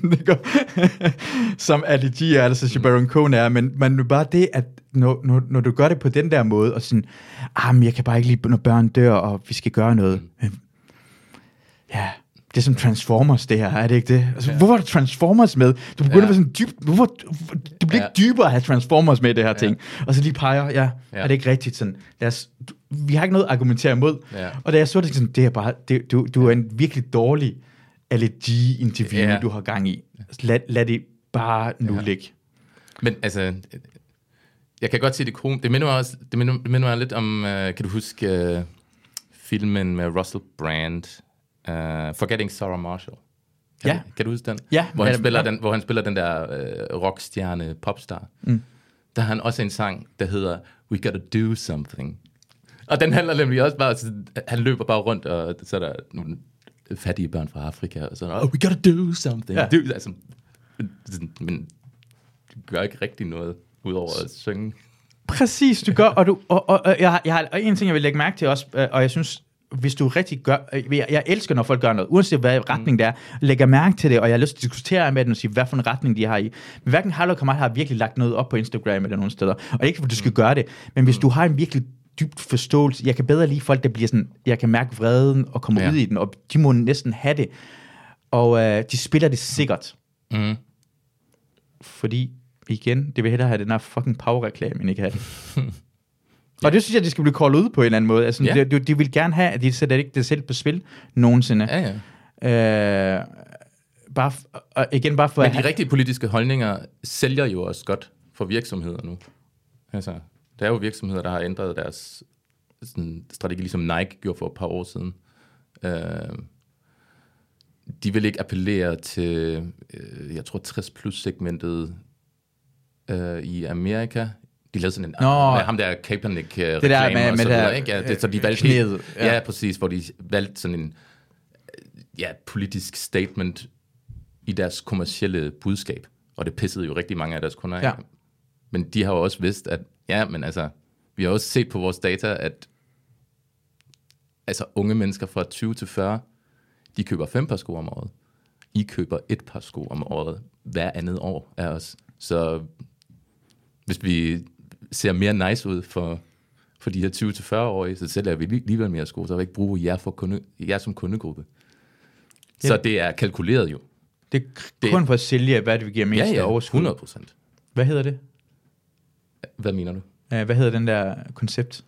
som Ali G er, altså Sacha Baron Cohen er, men, men bare det, at når, når, når du gør det på den der måde, og sådan, ah, men jeg kan bare ikke lide, når børn dør, og vi skal gøre noget. Men, ja, det er som Transformers, det her, er det ikke det? Altså, ja. Hvorfor er der Transformers med? Du begynder ja. at være sådan dybt, hvorfor, det bliver ja. ikke dybere at have Transformers med i det her ja. ting. Og så lige peger, ja, ja, er det ikke rigtigt sådan? Lad os, vi har ikke noget at argumentere imod. Ja. Og da jeg så det, sådan, det er bare, det, du, du er en virkelig dårlig Ali G-interview, ja. du har gang i. Lad, lad det bare nu ja. ligge. Men altså, jeg kan godt se det kom. Det minder mig også, det minder, det minder mig lidt om, uh, kan du huske uh, filmen med Russell Brand, Uh, Forgetting Sarah Marshall. Kan, ja. du, kan du huske den? Ja. Hvor han, ja, spiller ja. den, hvor han spiller den der uh, rockstjerne popstar. Mm. Der har han også en sang, der hedder We Gotta Do Something. Og den handler nemlig også bare, han løber bare rundt, og så er der nogle fattige børn fra Afrika, og sådan, oh, we gotta do something. Ja. Do, altså, men du gør ikke rigtig noget, udover at synge. Præcis, du gør, og, du, og, og, og jeg, har, jeg har og en ting, jeg vil lægge mærke til også, og jeg synes, hvis du rigtig gør, jeg, jeg elsker, når folk gør noget, uanset hvad retning det er, lægger mærke til det, og jeg har lyst til at diskutere med dem og sige, hvad for en retning de har i. Men hverken Harald eller Kamal har virkelig lagt noget op på Instagram eller nogle steder, og ikke fordi du skal gøre det, men hvis du har en virkelig dybt forståelse, jeg kan bedre lide folk, der bliver sådan, jeg kan mærke vreden og komme ja. ud i den, og de må næsten have det, og øh, de spiller det sikkert. Mm. Fordi, igen, det vil hellere have den her fucking power-reklame, end ikke have det. Og det synes jeg, de skal blive callet ud på en eller anden måde. Altså, yeah. de, de vil gerne have, at de sætter ikke det selv på spil nogensinde. Ja, ja. Øh, bare, og igen, bare for Men at de have... rigtige politiske holdninger sælger jo også godt for virksomheder nu. Altså, der er jo virksomheder, der har ændret deres sådan, strategi, ligesom Nike gjorde for et par år siden. Øh, de vil ikke appellere til, øh, jeg tror, tres plus segmentet øh, i Amerika. De lavede sådan en, Nå, med ham der Kaepernick-reklame det der med, og med så der, videre, ikke? Ja, det, så de valgte knæet, ja. ja, præcis, hvor de valgte sådan en ja, politisk statement i deres kommercielle budskab, og det pissede jo rigtig mange af deres kunder af. Ja. Men de har jo også vidst, at ja, men altså, vi har også set på vores data, at altså unge mennesker fra tyve til fyrre, de køber fem par sko om året. I køber et par sko om året hver andet år af os. Så hvis vi ser mere nice ud for, for de her tyve til fyrre-årige, så sælger vi alligevel mere sko, så vil vi ikke bruge jer, for kunde, jer som kundegruppe. Ja. Så det er kalkuleret jo. Det er kun for at sælge, hvad det giver mest ja, ja, overskud. hundrede procent. Hvad hedder det? Hvad mener du? Hvad hedder den der koncept?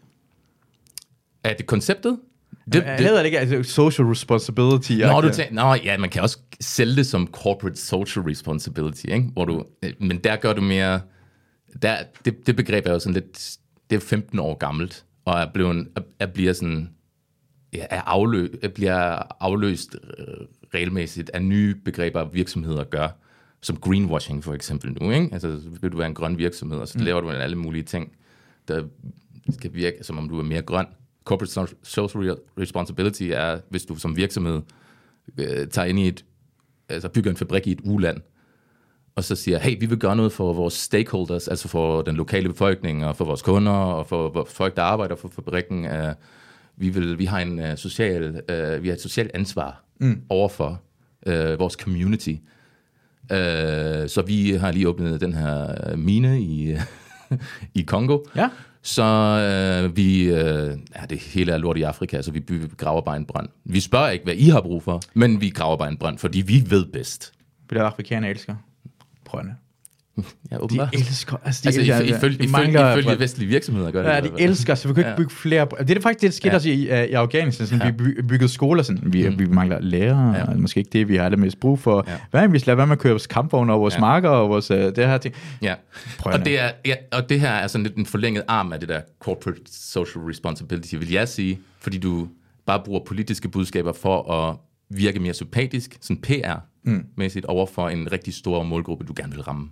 Er det konceptet? Det, det hedder det ikke altså social responsibility. Nå, du tænker, nå, ja, man kan også sælge det som corporate social responsibility, ikke? Hvor du, men der gør du mere... Der, det, det begreb er jo sådan lidt, det er femten år gammelt, og er blevet, er, er bliver sådan, ja, er aflø, er bliver afløst øh, regelmæssigt af nye begreber, virksomheder gør, som greenwashing for eksempel nu, ikke? Altså, vil du være en grøn virksomhed, og så mm. laver du alle mulige ting, der skal virke, som om du er mere grøn. Corporate social responsibility er, hvis du som virksomhed øh, tager ind i et, altså bygger en fabrik i et uland, og så siger, hey, vi vil gøre noget for vores stakeholders, altså for den lokale befolkning, og for vores kunder, og for folk, der arbejder for fabrikken. Uh, vi, vil, vi har en uh, social, uh, vi har et socialt ansvar mm. overfor uh, vores community. Uh, så vi har lige åbnet den her mine i, i Kongo. Ja. Så uh, vi, uh, ja, det hele er lort i Afrika, så vi graver bare en brønd. Vi spørger ikke, hvad I har brug for, men vi graver bare en brønd, fordi vi ved bedst. Det er afrikanere elsker. Brønde. Ja, åbenbart. De elsker, altså de altså, elsker, ifølge, ifølge, de ifølge, ifølge vestlige virksomheder gør det. Ja, de elsker, så vi kan ikke ja. bygge flere. Det er faktisk det, der skete ja. også i, uh, i Afghanistan. Sådan, ja. Vi byggede skoler, sådan, vi, mm. vi mangler lærere, ja. måske ikke det, vi har det mest brug for. Ja. Hvad hvis lader være med at køre vores kampvogne og vores ja. marker og vores, uh, det her ting. Ja, og det, er, ja, og det her er sådan lidt en forlænget arm af det der corporate social responsibility, vil jeg sige, fordi du bare bruger politiske budskaber for at virke mere sympatisk, sådan P R-mæssigt, mm. over for en rigtig stor målgruppe, du gerne vil ramme.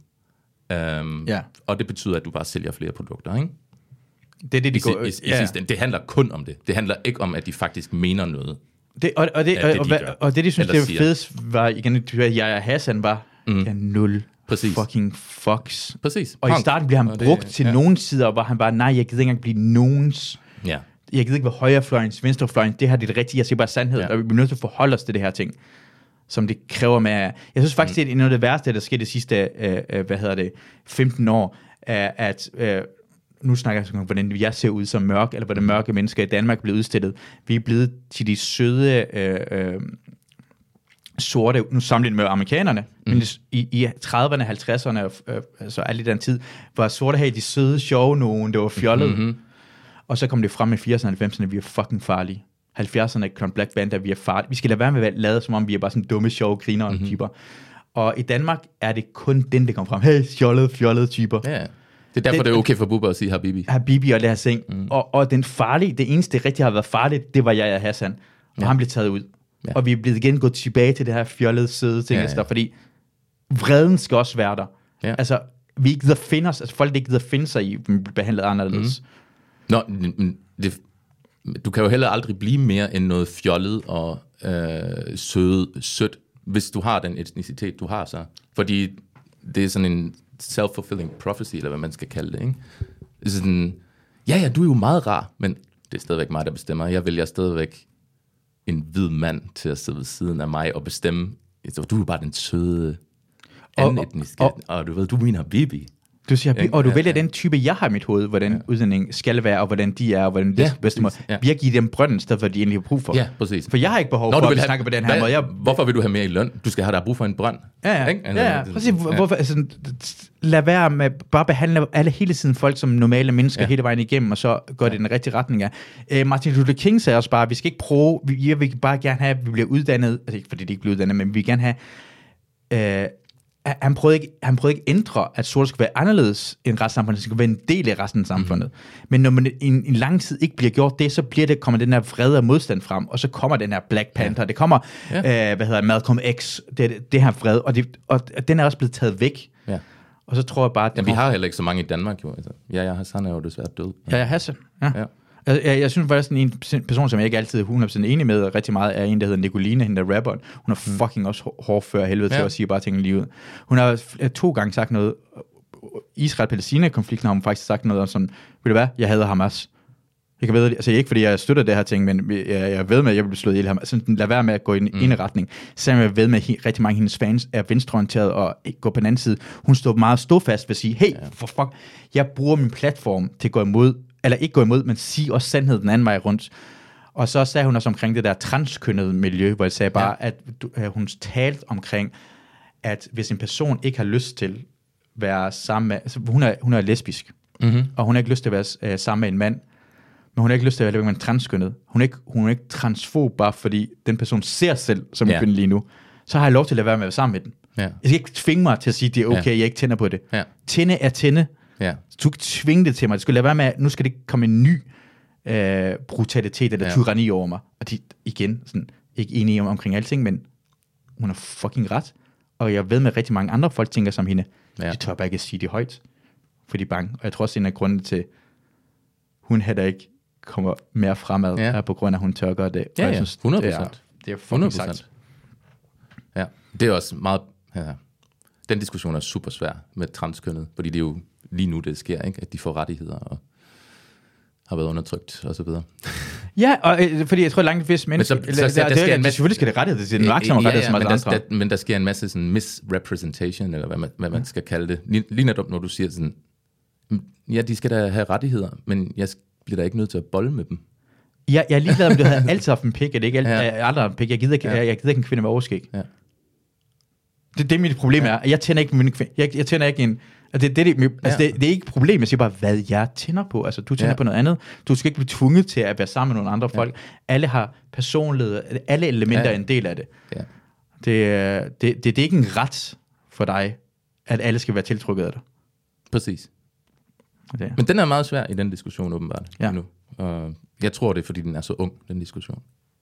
Um, ja. Og det betyder, at du bare sælger flere produkter, ikke? Det er det, de I, går... I, i, ja. i sidste, det handler kun om det. Det handler ikke om, at de faktisk mener noget. Det, og, og, det, og, det, de og, og det, de synes, det er fedest, var igen, at Yahya Hassan var mm. ja, nul Præcis. fucking fucks. Præcis. Og Punk. I starten blev han og brugt det, til ja. nogle sider, hvor han bare, nej, jeg gider ikke engang blive nogens... Ja. Jeg gider ikke være højrefløjens, venstrefløjen, det her det er det rigtige, jeg siger bare sandhed, ja. og vi bliver nødt til at forholde os til det her ting, som det kræver med... Jeg synes faktisk, mm. det er noget af det værste, der skete de sidste, øh, øh, hvad hedder det, femten år, er, at... Øh, nu snakker jeg om, hvordan jeg ser ud som mørk, eller hvordan mørke mennesker i Danmark bliver udstillet. Vi er blevet til de søde... Øh, øh, sorte, nu sammenlignet med amerikanerne, mm. men i, i trediverne, halvtredserne, øh, altså alt i den tid, var sorte her de søde, sjove nogen, det var fjollet. Mm-hmm. Og så kom det frem i firserne og halvfemserne, vi er fucking farlige. halvfjerdserne kom Black Panther, vi er farlige. Vi skal lade være med at lade, som om vi er bare sådan dumme, sjove, griner mm-hmm. typer. Og i Danmark er det kun den, der kommer frem. Hey, fjollede, fjollede typer. Ja, yeah. Det er derfor, det, det er okay for Bubber at sige Habibi. Habibi og det her ting. Mm. Og, og den farlige, det eneste, der rigtig har været farligt, det var Yahya Hassan. Og ja. han blev taget ud. Ja. Og vi er blevet igen gået tilbage til det her fjollede, søde ting, ja, ja. fordi vreden skal også være der. Ja. Altså, vi ikke gider finde os, altså folk ikke gider finde sig i, vi bliver behandlet anderledes. Mm. Nå, det, du kan jo heller aldrig blive mere end noget fjollet og øh, sød, sødt, hvis du har den etnicitet, du har så. Fordi det er sådan en self-fulfilling prophecy, eller hvad man skal kalde det, ikke? Det er sådan, ja, ja, du er jo meget rar, men det er stadigvæk mig, der bestemmer. Jeg vælger stadigvæk en hvid mand til at sidde ved siden af mig og bestemme. Så du er jo bare den søde anden etniske, og, og, og du ved, du mener Bibi. Du siger, ja, og du ja, vælger ja. den type, jeg har i mit hoved, hvordan ja. udlændingen skal være, og hvordan de er, og hvordan det ja, bestemmer. Ja. Vi har givet dem brønden, stedet for, de egentlig har brug for. Ja, præcis. For jeg har ikke behov Nå, for at snakke på den her hvad, måde. Jeg, hvorfor vil du have mere i løn? Du skal have der brug for en brønd. Ja, ja, ikke? Altså, ja, ja. præcis. Ja. Hvorfor, altså, lad være med bare behandle alle hele tiden folk som normale mennesker ja. hele vejen igennem, og så går det i den rigtige retning af. Uh, Martin Luther King sagde også bare, vi skal ikke prøve, vi, jeg vil bare gerne have, at vi bliver uddannet, altså ikke fordi det ikke bliver uddannet, men vi vil gerne have... Uh, Han prøvede, ikke, han prøvede ikke ændre, at sorte skulle være anderledes end resten af samfundet, det skulle være en del af resten af samfundet. Mm. Men når man i en, en lang tid ikke bliver gjort det, så bliver det, kommer den her vrede og modstand frem, og så kommer den her Black Panther, ja. det kommer, ja. øh, hvad hedder Malcolm X, det, det her vrede, og, det, og den er også blevet taget væk. Ja. Og så tror jeg bare... At ja, vi har heller ikke så mange i Danmark, jo. Altså. Ja, ja, Hassan er jo desværre død. Ja, ja, Hassan. Ja. ja. Jeg, jeg, jeg synes faktisk, en person, som jeg ikke altid er hundrede procent enig med rigtig meget, er en, der hedder Nicoline, hende der rapperen. Hun er fucking også hård før helvede ja. til at sige bare tingene lige ud. Hun har to gange sagt noget. Israel-Palæstina-konflikten har hun faktisk sagt noget om sådan, ved du hvad, jeg hader Hamas. Jeg kan ved, altså ikke fordi jeg støtter det her ting, men jeg, jeg ved med, at jeg vil blive slået ihjel Hamas. Så lad være med at gå i en mm. ene retning. Selvom jeg ved med, at rigtig mange af hendes fans er venstreorienteret og ikke går på den anden side. Hun står meget ståfast ved at sige, hey, ja. for fuck, jeg bruger min platform til at gå imod, eller ikke gå imod, men sige også sandhed den anden vej rundt. Og så sagde hun også omkring det der transkønnede miljø, hvor jeg sagde bare, ja. at, at hun talte omkring, at hvis en person ikke har lyst til at være sammen med, altså hun er, hun er lesbisk, mm-hmm. og hun har ikke lyst til at være uh, sammen med en mand, men hun har ikke lyst til at være med en transkønnet. Hun er ikke, hun er ikke transfob, bare fordi den person ser selv som ja. en kvinde lige nu. Så har jeg lov til at være med at være sammen med den. Ja. Jeg skal ikke tvinge mig til at sige, at det er okay, ja. jeg ikke tænder på det. Ja. Tænde er tænde. Ja. Du kan tvinge det til mig. Du skal lade være med, at nu skal det komme en ny øh, brutalitet eller ja. tyranni over mig. Og de, igen, sådan, ikke enige om, omkring alting, men hun har fucking ret. Og jeg ved med, at rigtig mange andre folk tænker som hende. Ja. De tør bare ikke at sige det højt, for de er bange. Og jeg tror også, en af grundene til, hun heller ikke kommer mere fremad, ja. er på grund af, at hun tør gøre det. Ja, ja, synes, hundrede procent. Det er, det er fucking sagt. Ja, det er også meget... Ja. Den diskussion er super svær med transkønnet, fordi det er jo lige nu, det sker, ikke? At de får rettigheder og har været undertrykt og så videre. Ja, og, øh, fordi jeg tror langt vist mennesker... Men så, så, så, der, der, der, der, masse, selvfølgelig skal det rettigheder, det er en magtsomme ja, rettigheder, ja, som men, der, der, men der sker en masse sådan misrepresentation, eller hvad man, hvad man skal kalde det. Lige, lige netop, når du siger sådan, ja, de skal da have rettigheder, men jeg bliver da ikke nødt til at bolle med dem. Ja, jeg er ligeglad, om du havde altid haft en pik, eller ikke altid, ja. aldrig haft en pik. Jeg gider ikke, ja. jeg, jeg gider ikke en kvinde med overskæg. Ja. Det, det mit problem er, jeg tænder ikke min kvinde. Jeg, jeg tænder ikke en... Altså det, det, det, altså ja. det, det er ikke et problem, jeg siger bare, hvad jeg tænder på. Altså du tænder ja. på noget andet. Du skal ikke blive tvunget til at være sammen med nogle andre ja. folk. Alle har personlighed, alle elementer ja. er en del af det. Ja. Det, det, det. Det er ikke en ret for dig, at alle skal være tiltrukket af dig. Præcis. Det. Men den er meget svær i den diskussion, åbenbart. Ja. Nu. Og jeg tror, det er, fordi den er så ung, den diskussion.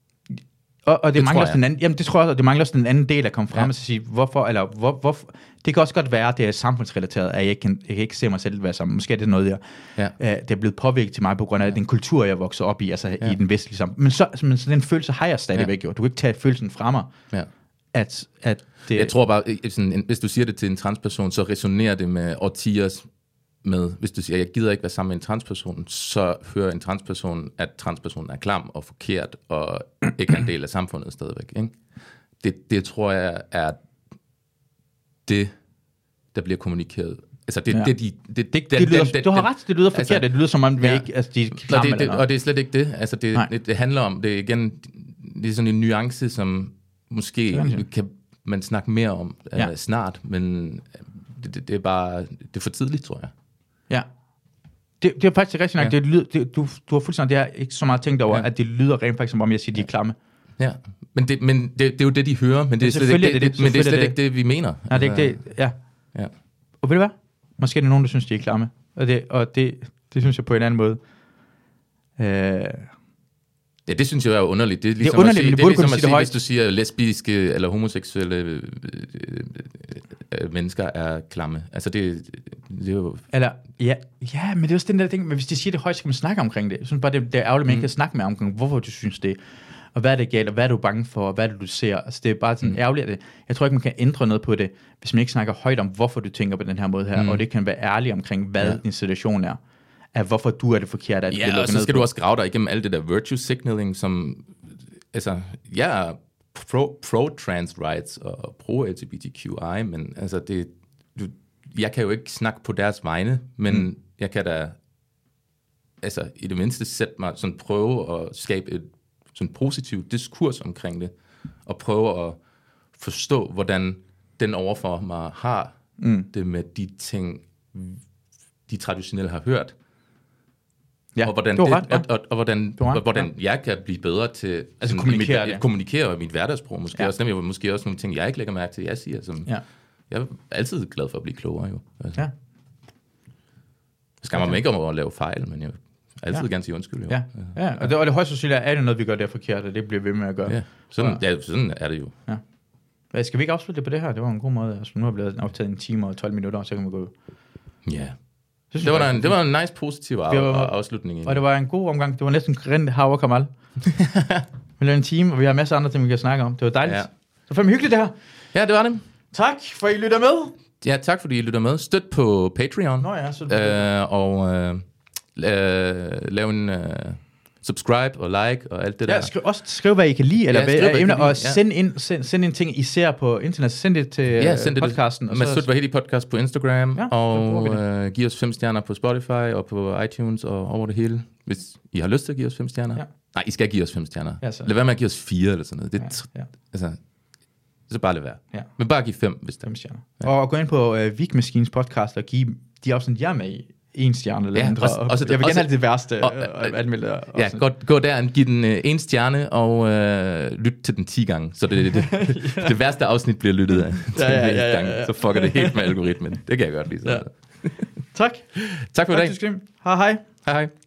Og, og det, det mangler også den anden, jamen det tror jeg også, det mangler også den anden del at komme frem ja. og sige, hvorfor, eller hvor, hvorfor, det kan også godt være, at det er samfundsrelateret, at jeg ikke kan, jeg kan ikke se mig selv være sammen. Måske er det noget, jeg, ja. uh, det er blevet påvirket til mig på grund af ja. den kultur, jeg vokser op i, altså ja. i den vestlige samfund. Men så, men så den følelse har jeg stadigvæk ja. jo. Du kan ikke tage følelsen fra mig. Ja. At, at det, jeg tror bare, sådan, hvis du siger det til en transperson, så resonerer det med årtiers med, hvis du siger, jeg gider ikke være sammen med en transperson, så hører en transperson, at transpersonen er klam og forkert, og ikke er en del af samfundet stadigvæk. Ikke? Det, det tror jeg er det, der bliver kommunikeret. Altså det, ja. det, de, det, det, den, det lyder, den, den, du har ret, det lyder forkert, altså, det lyder som om, vi ja. ikke, altså, de er klamme det, det, eller noget. Og det er slet ikke det. Altså det, det, det handler om, det er igen, det er sådan en nuance, som måske det kan man snakke mere om ja. uh, snart, men det, det, det er bare, det er for tidligt, tror jeg. Ja, det, det er faktisk rigtig nok. Ja. Det lyder, det, du, du har fuldstændig, det har ikke så meget tænkt over, ja. at det lyder rent faktisk som om, jeg siger, de er klamme. Ja, men det, men det, det er jo det, de hører, men det er slet ikke det, det, det, men det, er slet det. ikke det, vi mener. Nej, det er ikke det, ja. ja. Og ved du hvad? Måske er der nogen, der synes, de er klamme. Og det, og det, det synes jeg på en anden måde. Øh... Ja, det synes jeg er underligt. Det er ligesom, det er underligt, at sige, det er ligesom at sige, hvis du siger lesbiske eller homoseksuelle øh, mennesker er klamme. Altså, det, det er jo... Eller, ja, ja, men det er også den der ting, men hvis de siger det højt, skal man snakke omkring det. Jeg synes bare, det, det er ærgerligt, at man ikke kan snakke med omkring, hvorfor du synes det, og hvad er det galt, og hvad er du bange for, og hvad er det, du ser. Altså, det er bare sådan mm. ærgerligt, at det, jeg tror ikke, man kan ændre noget på det, hvis man ikke snakker højt om, hvorfor du tænker på den her måde her, mm. og det kan være ærlig omkring, hvad ja. din situation er, af hvorfor du er det forkerte, at ja, og så skal du også grave dig igennem alt det der virtue signaling, som, altså, jeg er pro, pro-trans rights og pro-L G B T Q I, men altså, det, du, jeg kan jo ikke snakke på deres vegne, men mm. jeg kan da, altså, i det mindste sætte mig, sådan prøve at skabe et sådan positiv diskurs omkring det, og prøve at forstå, hvordan den overfor mig har mm. det med de ting, de traditionelt har hørt. Ja, og hvordan, det, ret, ja. og, og, og hvordan, ret, hvordan ja. jeg kan blive bedre til altså kommunikere, mit, kommunikere mit hverdagssprog. Måske, ja. også, måske også nogle ting, jeg ikke lægger mærke til, jeg siger. Som, ja. Jeg er altid glad for at blive klogere. Jo. Altså. Ja. Jeg skammer mig ikke om at lave fejl, men jeg altid ja. gerne sige undskyld. Jo. Ja, ja. Og, det, og det højst sandsynligt er det noget, vi gør der forkert, og det bliver vi ved med at gøre. Ja, sådan, ja, sådan er det jo. Ja. Hvad, skal vi ikke afslutte det på det her? Det var en god måde. Altså, nu har vi blevet optaget en time og tolv minutter, så kan vi gå. Ja. Det, det, var en, det var en nice, positiv af, var, afslutning. Og det var en god omgang. Det var næsten rent Hav og Kamal. Vi lavede en time, og vi har masser af andre ting, vi kan snakke om. Det var dejligt. Ja. Det var fandme hyggeligt, det her. Ja, det var det. Tak, for I lytter med. Ja, tak fordi I lytter med. Støt på Patreon. Nå ja, så øh, og øh, øh, lav en uh, subscribe og like og alt det ja, der. Skriv, også skriv, hvad I kan lide, eller ja, hvad, emner, og send ind, send, send ind ting, I ser på internet. Send det til ja, send podcasten. Det. Masud Vahedi podcast på Instagram, ja, og uh, giv os fem stjerner på Spotify og på iTunes og over det hele. Hvis I har lyst til at give os fem stjerner. Ja. Nej, I skal give os fem stjerner. Ja, lad være med at give os fire eller sådan noget. Det, ja, ja. Altså, så bare lad være. Ja. Men bare giv fem, hvis det er. Stjerner. Ja. Og gå ind på uh, Vigmaskines podcast og give de afsnit, jeg er med i. En stjerne eller ja, andre. Også, også, jeg vil gerne have det værste og, og, anmelde. Ja, gå, gå der og giv den uh, en stjerne og uh, lyt til den ti gange. Så det, det, det, ja. det værste afsnit bliver lyttet af ja, ja, ja, ja, ja. Så fucker det helt med algoritmen. Det kan jeg godt lide. Ja. Tak. Tak for i dag. Hej hej. Hej hej.